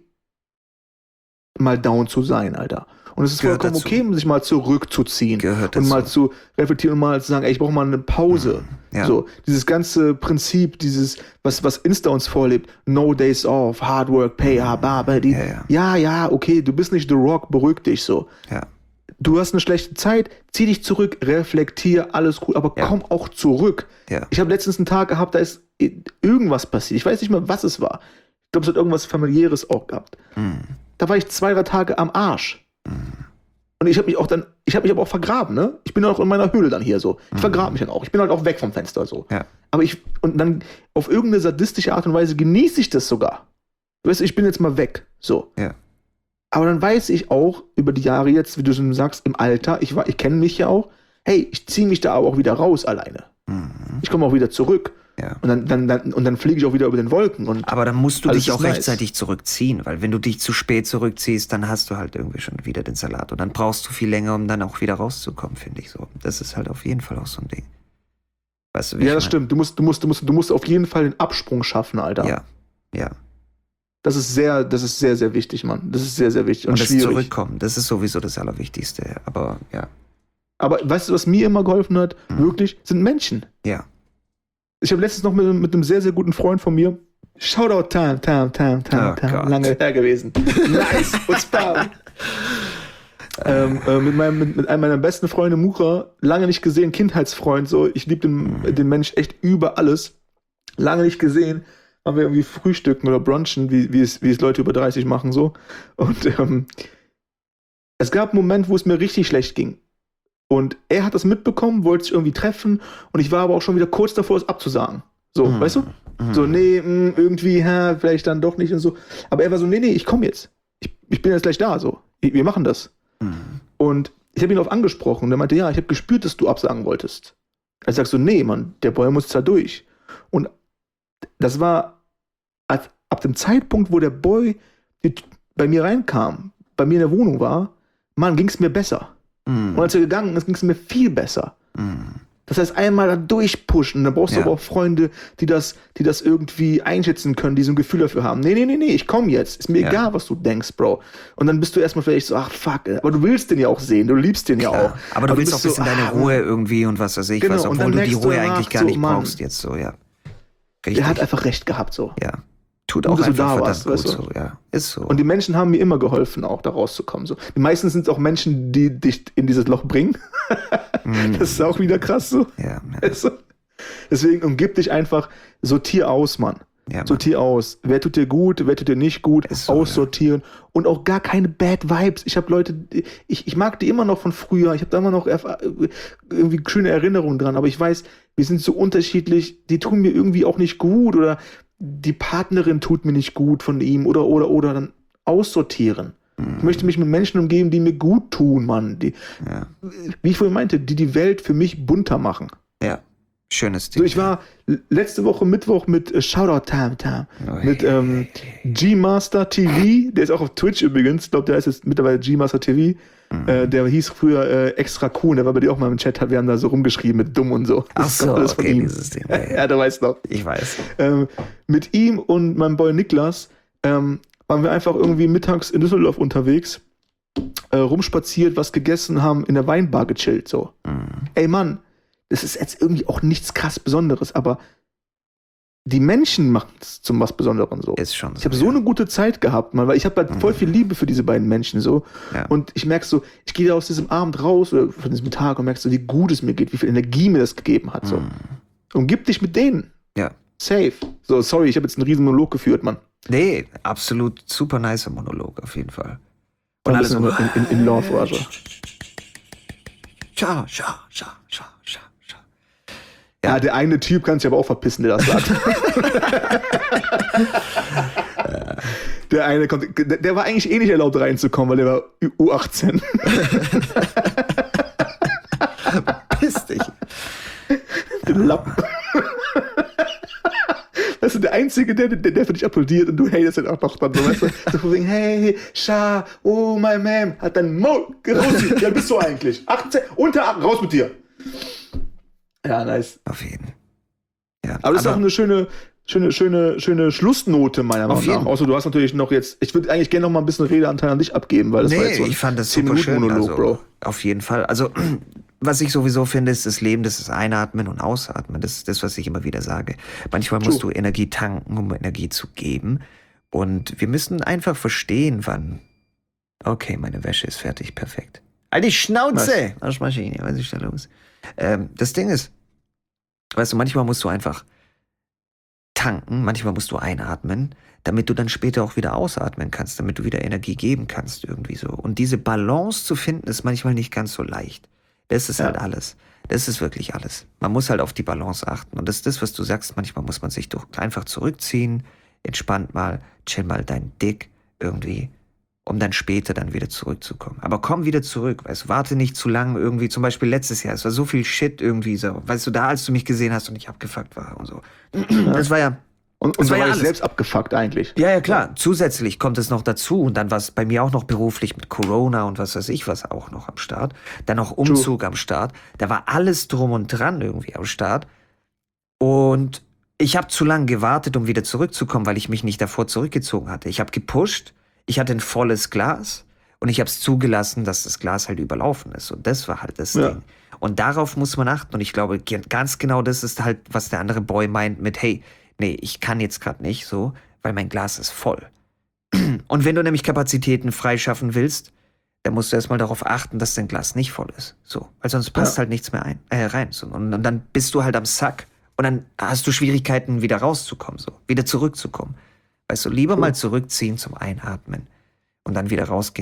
mal down zu sein, Alter. Und es ist Gehört vollkommen dazu. okay, sich mal zurückzuziehen. Gehört und dazu. mal zu reflektieren und mal zu sagen, ey, ich brauche mal eine Pause. Ja. So, dieses ganze Prinzip, dieses, was, was Insta uns vorlebt, no days off, hard work, pay, ah, ba, ba, die, Ja, ja. ja, ja, okay, du bist nicht The Rock, beruhig dich so. Ja. Du hast eine schlechte Zeit, zieh dich zurück, reflektier, alles gut, aber Ja. komm auch zurück. Ja. Ich habe letztens einen Tag gehabt, da ist irgendwas passiert. Ich weiß nicht mehr, was es war. Ich glaube, es hat irgendwas Familiäres auch gehabt. Mhm. Da war ich zwei, drei Tage am Arsch. Und ich habe mich auch dann, ich habe mich aber auch vergraben, ne? Ich bin auch in meiner Höhle dann hier so. Ich vergrabe mich dann auch. Ich bin halt auch weg vom Fenster so. Ja. Aber ich, und dann auf irgendeine sadistische Art und Weise genieße ich das sogar. Du weißt, ich bin jetzt mal weg. So. Ja. Aber dann weiß ich auch über die Jahre jetzt, wie du schon sagst, im Alter, ich, war- ich kenne mich ja auch, hey, ich ziehe mich da aber auch wieder raus alleine. Mhm. Ich komme auch wieder zurück. Ja. Und dann, dann, dann, und dann fliege ich auch wieder über den Wolken. Und Aber dann musst du Alles dich ist auch nice. rechtzeitig zurückziehen, weil wenn du dich zu spät zurückziehst, dann hast du halt irgendwie schon wieder den Salat. Und dann brauchst du viel länger, um dann auch wieder rauszukommen, finde ich so. Das ist halt auf jeden Fall auch so ein Ding. Weißt du, wie ja, ich das mein? stimmt. Du musst, du, musst, du, musst, du musst auf jeden Fall den Absprung schaffen, Alter. Ja, ja. Das ist sehr, das ist sehr, sehr wichtig, Mann. Das ist sehr, sehr wichtig und, Und das schwierig. Zurückkommen, das ist sowieso das Allerwichtigste. Aber ja, Aber weißt du, was mir immer geholfen hat? Mhm. Wirklich, sind Menschen. ja. Ich habe letztens noch mit, mit einem sehr, sehr guten Freund von mir, Shoutout Time, Time, Time, Time, Oh Time, Gott. lange her gewesen. Nice, what's up? ähm, äh, mit, meinem, mit, mit einem meiner besten Freunde, Mucha, lange nicht gesehen, Kindheitsfreund, so, ich liebe den, Mhm. den Mensch echt über alles. Lange nicht gesehen, haben wir irgendwie frühstücken oder brunchen, wie, wie, es, wie es Leute über dreißig machen, so. Und ähm, es gab einen Moment, wo es mir richtig schlecht ging. Und er hat das mitbekommen, wollte sich irgendwie treffen und ich war aber auch schon wieder kurz davor, es abzusagen. So, Mhm. weißt du? Mhm. So, nee, mh, irgendwie, hä, vielleicht dann doch nicht und so. Aber er war so, nee, nee, ich komme jetzt. Ich, ich bin jetzt gleich da, so. Wir machen das. Mhm. Und ich habe ihn darauf angesprochen und er meinte, ja, ich habe gespürt, dass du absagen wolltest. Ich sag so, nee, Mann, der Boy muss da durch. Und das war ab, ab dem Zeitpunkt, wo der Boy die, bei mir reinkam, bei mir in der Wohnung war, Mann, ging es mir besser. Mhm. Und als er gegangen ist, ging es mir viel besser. Mhm. Das heißt, einmal da durchpushen, da brauchst du Ja. aber auch Freunde, die das, die das irgendwie einschätzen können, die so ein Gefühl dafür haben. Nee, nee, nee, nee, ich komm jetzt. Ist mir Ja. egal, was du denkst, Bro. Und dann bist du erstmal vielleicht so, ach fuck, aber du willst den ja auch sehen, du liebst den ja Klar. auch. Aber du willst auch bist ein bisschen so, deine ah, Ruhe irgendwie und was weiß ich Genau, was, und obwohl dann du die merkst du Ruhe danach eigentlich gar so, nicht Mann, brauchst jetzt so, ja. Der Richtig. hat einfach recht gehabt, so. Ja. Tut Gut, auch dass du einfach da verdammt warst, gut weißt du? so, ja. Ist so. Und die Menschen haben mir immer geholfen, auch da rauszukommen. So. Die meisten sind auch Menschen, die dich in dieses Loch bringen. Mhm. Das ist auch wieder krass so. Ja, ja. Also, deswegen umgib dich einfach, sortier aus, Mann. Ja, Mann. Sortier aus. Wer tut dir gut, wer tut dir nicht gut, Ist so, aussortieren. Und auch gar keine Bad Vibes. Ich habe Leute, ich, ich mag die immer noch von früher. Ich habe da immer noch erf- irgendwie schöne Erinnerungen dran. Aber ich weiß, wir sind so unterschiedlich. Die tun mir irgendwie auch nicht gut. Oder die Partnerin tut mir nicht gut von ihm. Oder, oder, oder. Dann aussortieren. Ich möchte mich mit Menschen umgeben, die mir gut tun, Mann. Die, Ja. wie ich vorhin meinte, die die Welt für mich bunter machen. Ja. Schönes Ding. So, ich war l- letzte Woche Mittwoch mit äh, Shoutout Tam Tam, Oh, mit hey, ähm, hey, G-Master T V, der ist auch auf Twitch übrigens, ich glaube, der ist jetzt mittlerweile G-Master T V, Mhm. äh, der hieß früher äh, extra cool, der war bei dir auch mal im Chat, wir haben da so rumgeschrieben mit dumm und so. Ach Das so, kommt alles von okay, ihm. dieses Ding. Ja, ja. Ja, du weißt noch. Ich weiß. Ähm, mit ihm und meinem Boy Niklas ähm, waren wir einfach irgendwie mittags in Düsseldorf unterwegs, äh, rumspaziert, was gegessen, haben in der Weinbar gechillt, so. Mhm. Ey Mann, das ist jetzt irgendwie auch nichts krass Besonderes, aber die Menschen machen es zum was Besonderem so. Ist schon so. Ich habe so eine gute Zeit gehabt, Mann, weil ich habe halt voll viel Liebe für diese beiden Menschen so. Ja. Und ich merke so, ich gehe da aus diesem Abend raus oder von diesem Tag und merke so, wie gut es mir geht, wie viel Energie mir das gegeben hat. So. Mhm. Und gib dich mit denen. Ja. Safe. So, sorry, ich habe jetzt einen riesen Monolog geführt, Mann. Nee, absolut super nicer Monolog auf jeden Fall. Und Und alles alles so. in, in, in Love war so. Schau, schau, schau, schau, schau, schau. Ja, der eine Typ kann sich aber auch verpissen, der das sagt. Der eine kommt, der, der war eigentlich eh nicht erlaubt reinzukommen, weil der war U achtzehn. Piss dich. Den Lappen. Das ist der Einzige, der, der, der für dich applaudiert und du hatest halt auch noch dann, so, weißt du, so von wegen, hey, Scha, oh, my man, hat dein Maul, geh raus, wie alt bist du eigentlich? achtzehn, unter achtzehn, raus mit dir. Ja, nice. Auf jeden. Ja, Aber das ist auch eine schöne, schöne, schöne, schöne Schlussnote, meiner Auf Meinung nach. jeden. Außer du hast natürlich noch jetzt, ich würde eigentlich gerne noch mal ein bisschen Redeanteil an dich abgeben, weil das war nee, jetzt so ein ich fand das super schön. zehn-Minuten-Monolog, Also, Bro. auf jeden Fall. Also, was ich sowieso finde, ist das Leben, das ist Einatmen und Ausatmen. Das ist das, was ich immer wieder sage. Manchmal musst du Energie tanken, um Energie zu geben. Und wir müssen einfach verstehen, wann. Okay, meine Wäsche ist fertig, perfekt. Halt die Schnauze! Waschmaschine, was ist da los? Ähm, das Ding ist, weißt du, manchmal musst du einfach tanken, manchmal musst du einatmen, damit du dann später auch wieder ausatmen kannst, damit du wieder Energie geben kannst irgendwie so. Und diese Balance zu finden, ist manchmal nicht ganz so leicht. Das ist Ja. halt alles. Das ist wirklich alles. Man muss halt auf die Balance achten. Und das ist das, was du sagst. Manchmal muss man sich doch einfach zurückziehen, entspannt mal, chill mal dein Dick irgendwie, um dann später dann wieder zurückzukommen. Aber komm wieder zurück, weißt du, warte nicht zu lang irgendwie, zum Beispiel letztes Jahr, es war so viel Shit irgendwie so, weißt du, da als du mich gesehen hast und ich abgefuckt war und so. Das war ja, Und, und Das da war ja war ich alles. selbst abgefuckt eigentlich. ja, ja, klar. Zusätzlich kommt es noch dazu und dann war es bei mir auch noch beruflich mit Corona und was weiß ich was auch noch am Start. Dann noch Umzug am Start. Da war alles drum und dran irgendwie am Start. Und ich habe zu lange gewartet, um wieder zurückzukommen, weil ich mich nicht davor zurückgezogen hatte. Ich habe gepusht, ich hatte ein volles Glas und ich habe es zugelassen, dass das Glas halt überlaufen ist. Und das war halt das Ja. Ding. Und darauf muss man achten. Und ich glaube, ge- ganz genau das ist halt, was der andere Boy meint mit, hey, nee, ich kann jetzt gerade nicht so, weil mein Glas ist voll. Und wenn du nämlich Kapazitäten freischaffen willst, dann musst du erstmal darauf achten, dass dein Glas nicht voll ist. So, weil sonst passt Ja. halt nichts mehr ein, äh, rein. So, und, und dann bist du halt am Sack und dann hast du Schwierigkeiten, wieder rauszukommen, so, wieder zurückzukommen. Weißt du, lieber Cool. mal zurückziehen zum Einatmen und dann wieder rausgehen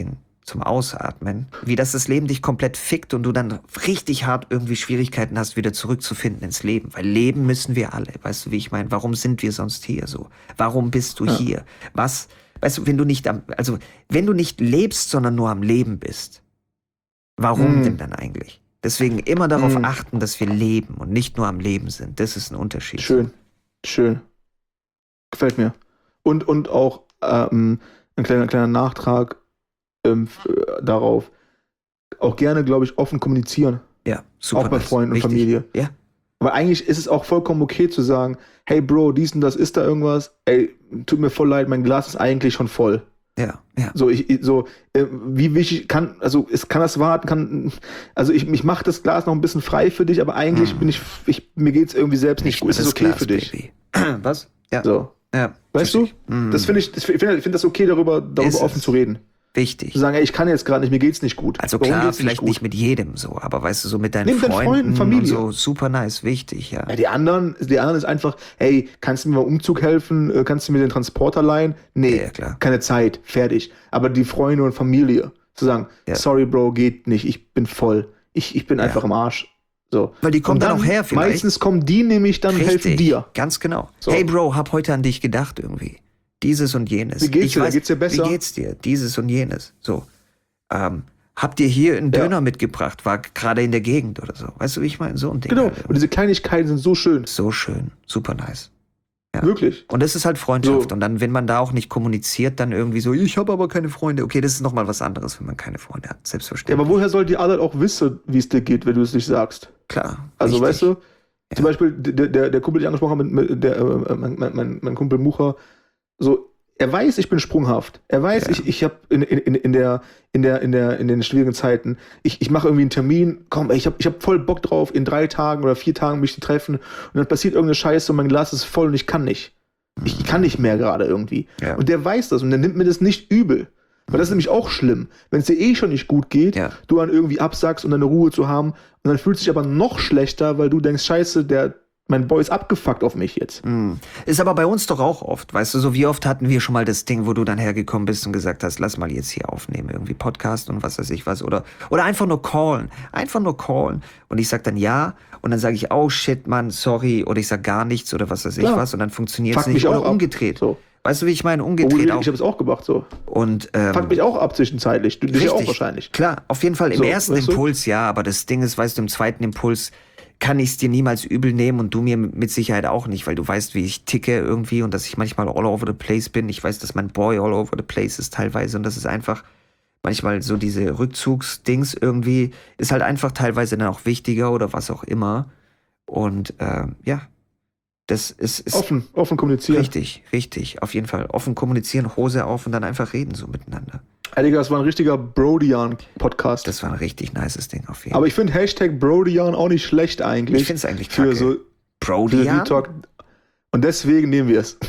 zum Ausatmen, wie das das Leben dich komplett fickt und du dann richtig hart irgendwie Schwierigkeiten hast, wieder zurückzufinden ins Leben. Weil leben müssen wir alle. Weißt du, wie ich meine? Warum sind wir sonst hier so? Warum bist du ja. hier? Was, weißt du, wenn du nicht am, also, wenn du nicht lebst, sondern nur am Leben bist, warum mm. denn dann eigentlich? Deswegen immer darauf mm. achten, dass wir leben und nicht nur am Leben sind. Das ist ein Unterschied. Schön. Schön. Gefällt mir. Und, und auch ähm, ein kleiner, kleiner Nachtrag ähm, darauf. Auch gerne, glaube ich, offen kommunizieren. Ja, super. Auch bei nice. Freunden und Wichtig. Familie. Ja. Aber eigentlich ist es auch vollkommen okay zu sagen, hey Bro, dies und das, ist da irgendwas? Ey, tut mir voll leid, mein Glas ist eigentlich schon voll. Ja, ja. So, ich, so, äh, wie wichtig kann, also, es kann das warten, kann, also, ich, ich mache das Glas noch ein bisschen frei für dich, aber eigentlich mm. bin ich, ich, mir geht's irgendwie selbst nicht, nicht gut. Ist es okay Glas, für dich? Baby. Was? Ja. So. Ja. Weißt du? Mm. Das finde ich, das find, ich finde das okay, darüber, darüber offen zu reden. Wichtig. Zu sagen, ey, ich kann jetzt gerade nicht, mir geht's nicht gut. Also Warum klar, geht's vielleicht nicht, nicht mit jedem so, aber weißt du, so mit deinen Nimm Freunden, Freunden, Familie. Und so, super nice, wichtig, ja. ja. Die anderen, die anderen ist einfach, hey, kannst du mir mal Umzug helfen? Kannst du mir den Transporter leihen? Nee, ja, klar. Keine Zeit, fertig. Aber die Freunde und Familie, zu sagen, ja. sorry Bro, geht nicht, ich bin voll. Ich, ich bin ja. einfach im Arsch. So. Weil die kommen dann, dann auch her vielleicht. Meistens kommen die nämlich dann Richtig, helfen dir. Ganz genau. So. Hey Bro, hab heute an dich gedacht irgendwie. Dieses und jenes. Wie geht's ich dir? Weiß, geht's dir besser? Wie geht's dir? Dieses und jenes. So. Ähm, habt ihr hier einen Döner ja. mitgebracht? War gerade in der Gegend oder so. Weißt du, wie ich meine? So ein Ding. Genau. Halt. Und diese Kleinigkeiten sind so schön. So schön. Super nice. Ja. Wirklich. Und das ist halt Freundschaft. So. Und dann, wenn man da auch nicht kommuniziert, dann irgendwie so, ich habe aber keine Freunde. Okay, das ist nochmal was anderes, wenn man keine Freunde hat. Selbstverständlich. Ja, aber woher soll die Arbeit auch wissen, wie es dir geht, wenn du es nicht sagst? Klar. Also, richtig. weißt du, ja. zum Beispiel der, der, der Kumpel, den ich angesprochen habe, mit, mit der, äh, mein, mein, mein Kumpel Mucha, so, er weiß, ich bin sprunghaft. Er weiß, ja. ich, ich habe in, in, in, der, in, der, in, der, in den schwierigen Zeiten, ich, ich mache irgendwie einen Termin, komm, ey, ich habe ich hab voll Bock drauf, in drei Tagen oder vier Tagen mich zu treffen und dann passiert irgendeine Scheiße und mein Glas ist voll und ich kann nicht. Ich, ich kann nicht mehr gerade irgendwie. Ja. Und der weiß das und der nimmt mir das nicht übel. Weil das ist nämlich auch schlimm. Wenn es dir eh schon nicht gut geht, ja. du dann irgendwie absagst, um deine Ruhe zu haben und dann fühlst du dich aber noch schlechter, weil du denkst, scheiße, der mein Boy ist abgefuckt auf mich jetzt. Mm. Ist aber bei uns doch auch oft, weißt du, so wie oft hatten wir schon mal das Ding, wo du dann hergekommen bist und gesagt hast, lass mal jetzt hier aufnehmen, irgendwie Podcast und was weiß ich was, oder, oder einfach nur callen, einfach nur callen und ich sag dann ja und dann sage ich, oh shit, Mann, sorry, oder ich sag gar nichts oder was weiß ich Klar. was und dann funktioniert es nicht, oder umgedreht. So. Weißt du, wie ich meine? Umgedreht oh, auch. Ich habe es auch gemacht so. Und, ähm, Fuck mich auch ab zwischenzeitlich, du dich auch wahrscheinlich. Klar, auf jeden Fall im so, ersten weißt du? Impuls, ja, aber das Ding ist, weißt du, im zweiten Impuls kann ich es dir niemals übel nehmen und du mir mit Sicherheit auch nicht, weil du weißt, wie ich ticke irgendwie und dass ich manchmal all over the place bin. Ich weiß, dass mein Boy all over the place ist teilweise und das ist einfach manchmal so diese Rückzugsdings irgendwie ist halt einfach teilweise dann auch wichtiger oder was auch immer. Und äh, ja, das ist, ist offen, offen kommunizieren. Richtig, richtig, auf jeden Fall. Offen kommunizieren, Hose auf und dann einfach reden so miteinander. Ey, Digga, das war ein richtiger Brodian-Podcast. Das war ein richtig nices Ding auf jeden Fall. Aber ich finde Hashtag Brodian auch nicht schlecht eigentlich. Ich finde es eigentlich kacke. Für so Brodian? Für und deswegen nehmen wir es.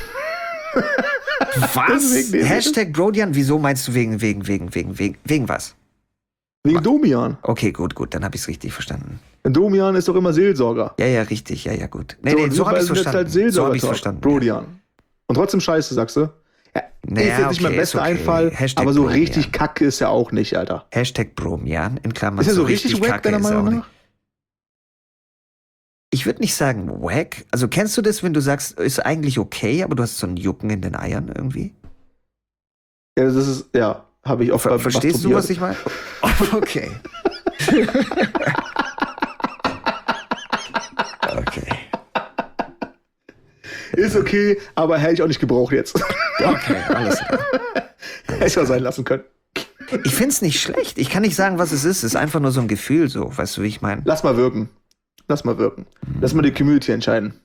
Was? Hashtag Brodian? Wieso meinst du wegen, wegen, wegen, wegen, wegen, wegen was? Wegen Domian. Okay, gut, gut, dann habe ich es richtig verstanden. Domian ist doch immer Seelsorger. Ja, ja, richtig, ja, ja, gut. Nee, so, nee, so habe ich es verstanden. Halt Seelsorger so habe ich es verstanden. Brodian. Ja. Und trotzdem scheiße, sagst du? Ja, naja, ist jetzt nicht okay, mein bester okay. Einfall, Hashtag aber so Bromian. richtig kacke ist ja auch nicht, Alter. Hashtag Bromian, in Klammern. Ist ja so richtig, richtig wack, deiner Meinung nach? Ich würde nicht sagen wack. Also kennst du das, wenn du sagst, ist eigentlich okay, aber du hast so ein Jucken in den Eiern irgendwie? Ja, das ist, ja, habe ich auch Ver Verstehst du, was ich meine? Okay. Okay. Ist okay, aber hätte ich auch nicht gebraucht jetzt. Okay, alles klar. Hätte ich auch sein lassen können. Ich find's nicht schlecht. Ich kann nicht sagen, was es ist. Es ist einfach nur so ein Gefühl, so. Weißt du, wie ich meine? Lass mal wirken. Lass mal wirken. Lass mal die Community entscheiden.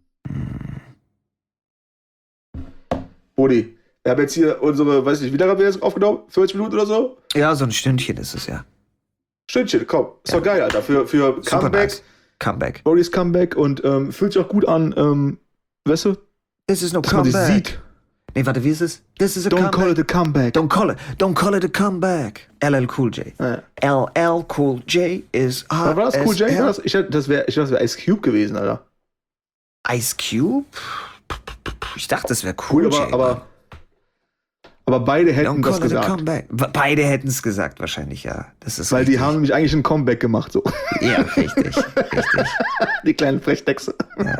Brody, wir haben jetzt hier unsere, weiß nicht, wie lange haben wir jetzt aufgenommen? vierzig Minuten oder so? Ja, so ein Stündchen ist es, ja. Stündchen, komm. Ist ja. doch geil, Alter. Für, für Comeback. Nice. Comeback. Brodys Comeback und ähm, fühlt sich auch gut an, ähm, weißt du? This is no dass comeback. Man sieht. Nee, warte, wie ist es? This is a Don't comeback. call it a comeback. Don't call it, don't call it a comeback. L L Cool J. Ja. L L Cool J is hot. War das Cool J? War das, ich das wäre das wär Ice Cube gewesen, Alter. Ice Cube? Ich dachte, das wäre Cool, cool, aber, J. Aber, Aber beide hätten Don't das call it a gesagt. comeback. Beide hätten es gesagt, wahrscheinlich, ja. Das ist Weil richtig. die haben nämlich eigentlich ein Comeback gemacht, so. Ja, richtig, richtig. Die kleinen Frechdechse.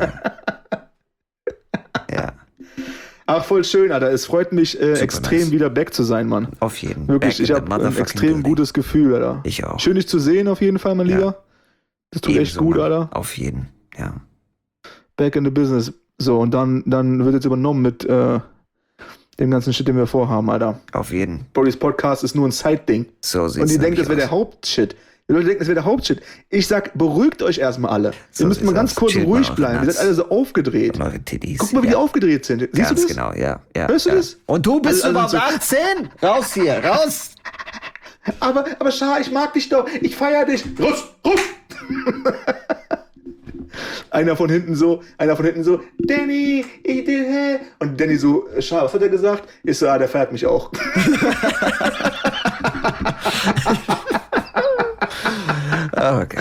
Ja, Ach, voll schön, Alter. Es freut mich äh, Super extrem, nice. wieder back zu sein, Mann. auf jeden. Wirklich, Back in ich the habe ein motherfucking extrem building. gutes Gefühl, Alter. Ich auch. Schön, dich zu sehen, auf jeden Fall, mein Ja. Lieber. Das tut echt Ebenso, gut, Mann. Alter. Auf jeden, ja. Back in the business. So, und dann, dann wird jetzt übernommen mit äh, dem ganzen Shit, den wir vorhaben, Alter. Auf jeden. Bodys Podcast ist nur ein Side-Ding. So sieht's Und ihr denkt, nämlich das wäre der aus. Hauptshit. Die Leute denken, das wäre der Hauptshit. Ich sag, beruhigt euch erstmal alle. So Ihr müsst mal sieht's ganz aus. kurz Chillt ruhig mal bleiben. eure Ihr seid alle so aufgedreht. Und eure Titties. Guck mal, wie die ja. aufgedreht sind. Siehst Ganz du das? genau, ja. ja Hörst du ja. das? Und du bist Also- also überhaupt so- achtzehn? Raus hier, raus! Aber, aber Schar, ich mag dich doch. Ich feier dich. Russ, Russ. Einer von hinten so, einer von hinten so, Danny, ich will, hä? Und Danny so, Schar, was hat er gesagt? Ich so, ah, der feiert mich auch. Oh Gott.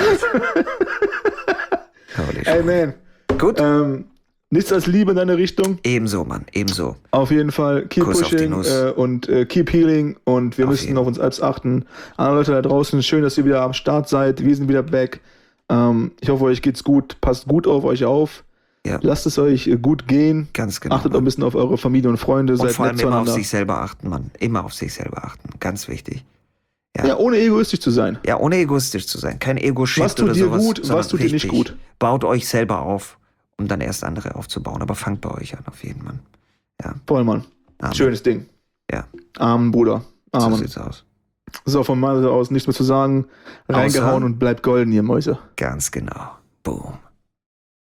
Holy Ey, shit. man. Gut. Ähm, nichts als Liebe in deine Richtung. Ebenso, Mann, ebenso. Auf jeden Fall, keep Kuss auf die pushing Nuss. äh, und äh, keep healing. Und wir Auf müssen jeden. auf uns selbst achten. Alle Leute da draußen, schön, dass ihr wieder am Start seid. Wir sind wieder back. Ähm, ich hoffe, euch geht's gut. Passt gut auf euch auf. Ja. Lasst es euch äh, gut gehen. Ganz genau. Achtet auch ein bisschen auf eure Familie und Freunde. Und Seid vor allem nett immer auf zueinander. sich selber achten, Mann. Immer auf sich selber achten. Ganz wichtig. Ja, ohne egoistisch zu sein. Ja, ohne egoistisch zu sein. Kein Ego-Shit Was tut oder dir sowas. gut, sondern was tut dir nicht richtig. gut? Baut euch selber auf, um dann erst andere aufzubauen. Aber fangt bei euch an, auf jeden Fall. Ja. Voll, Mann. Amen. Schönes Ding. Ja, Amen, Bruder. so Amen. sieht's aus. So, von meiner Seite aus nichts mehr zu sagen. Reingehauen Außer- und bleibt golden, ihr Mäuse. Ganz genau. Boom.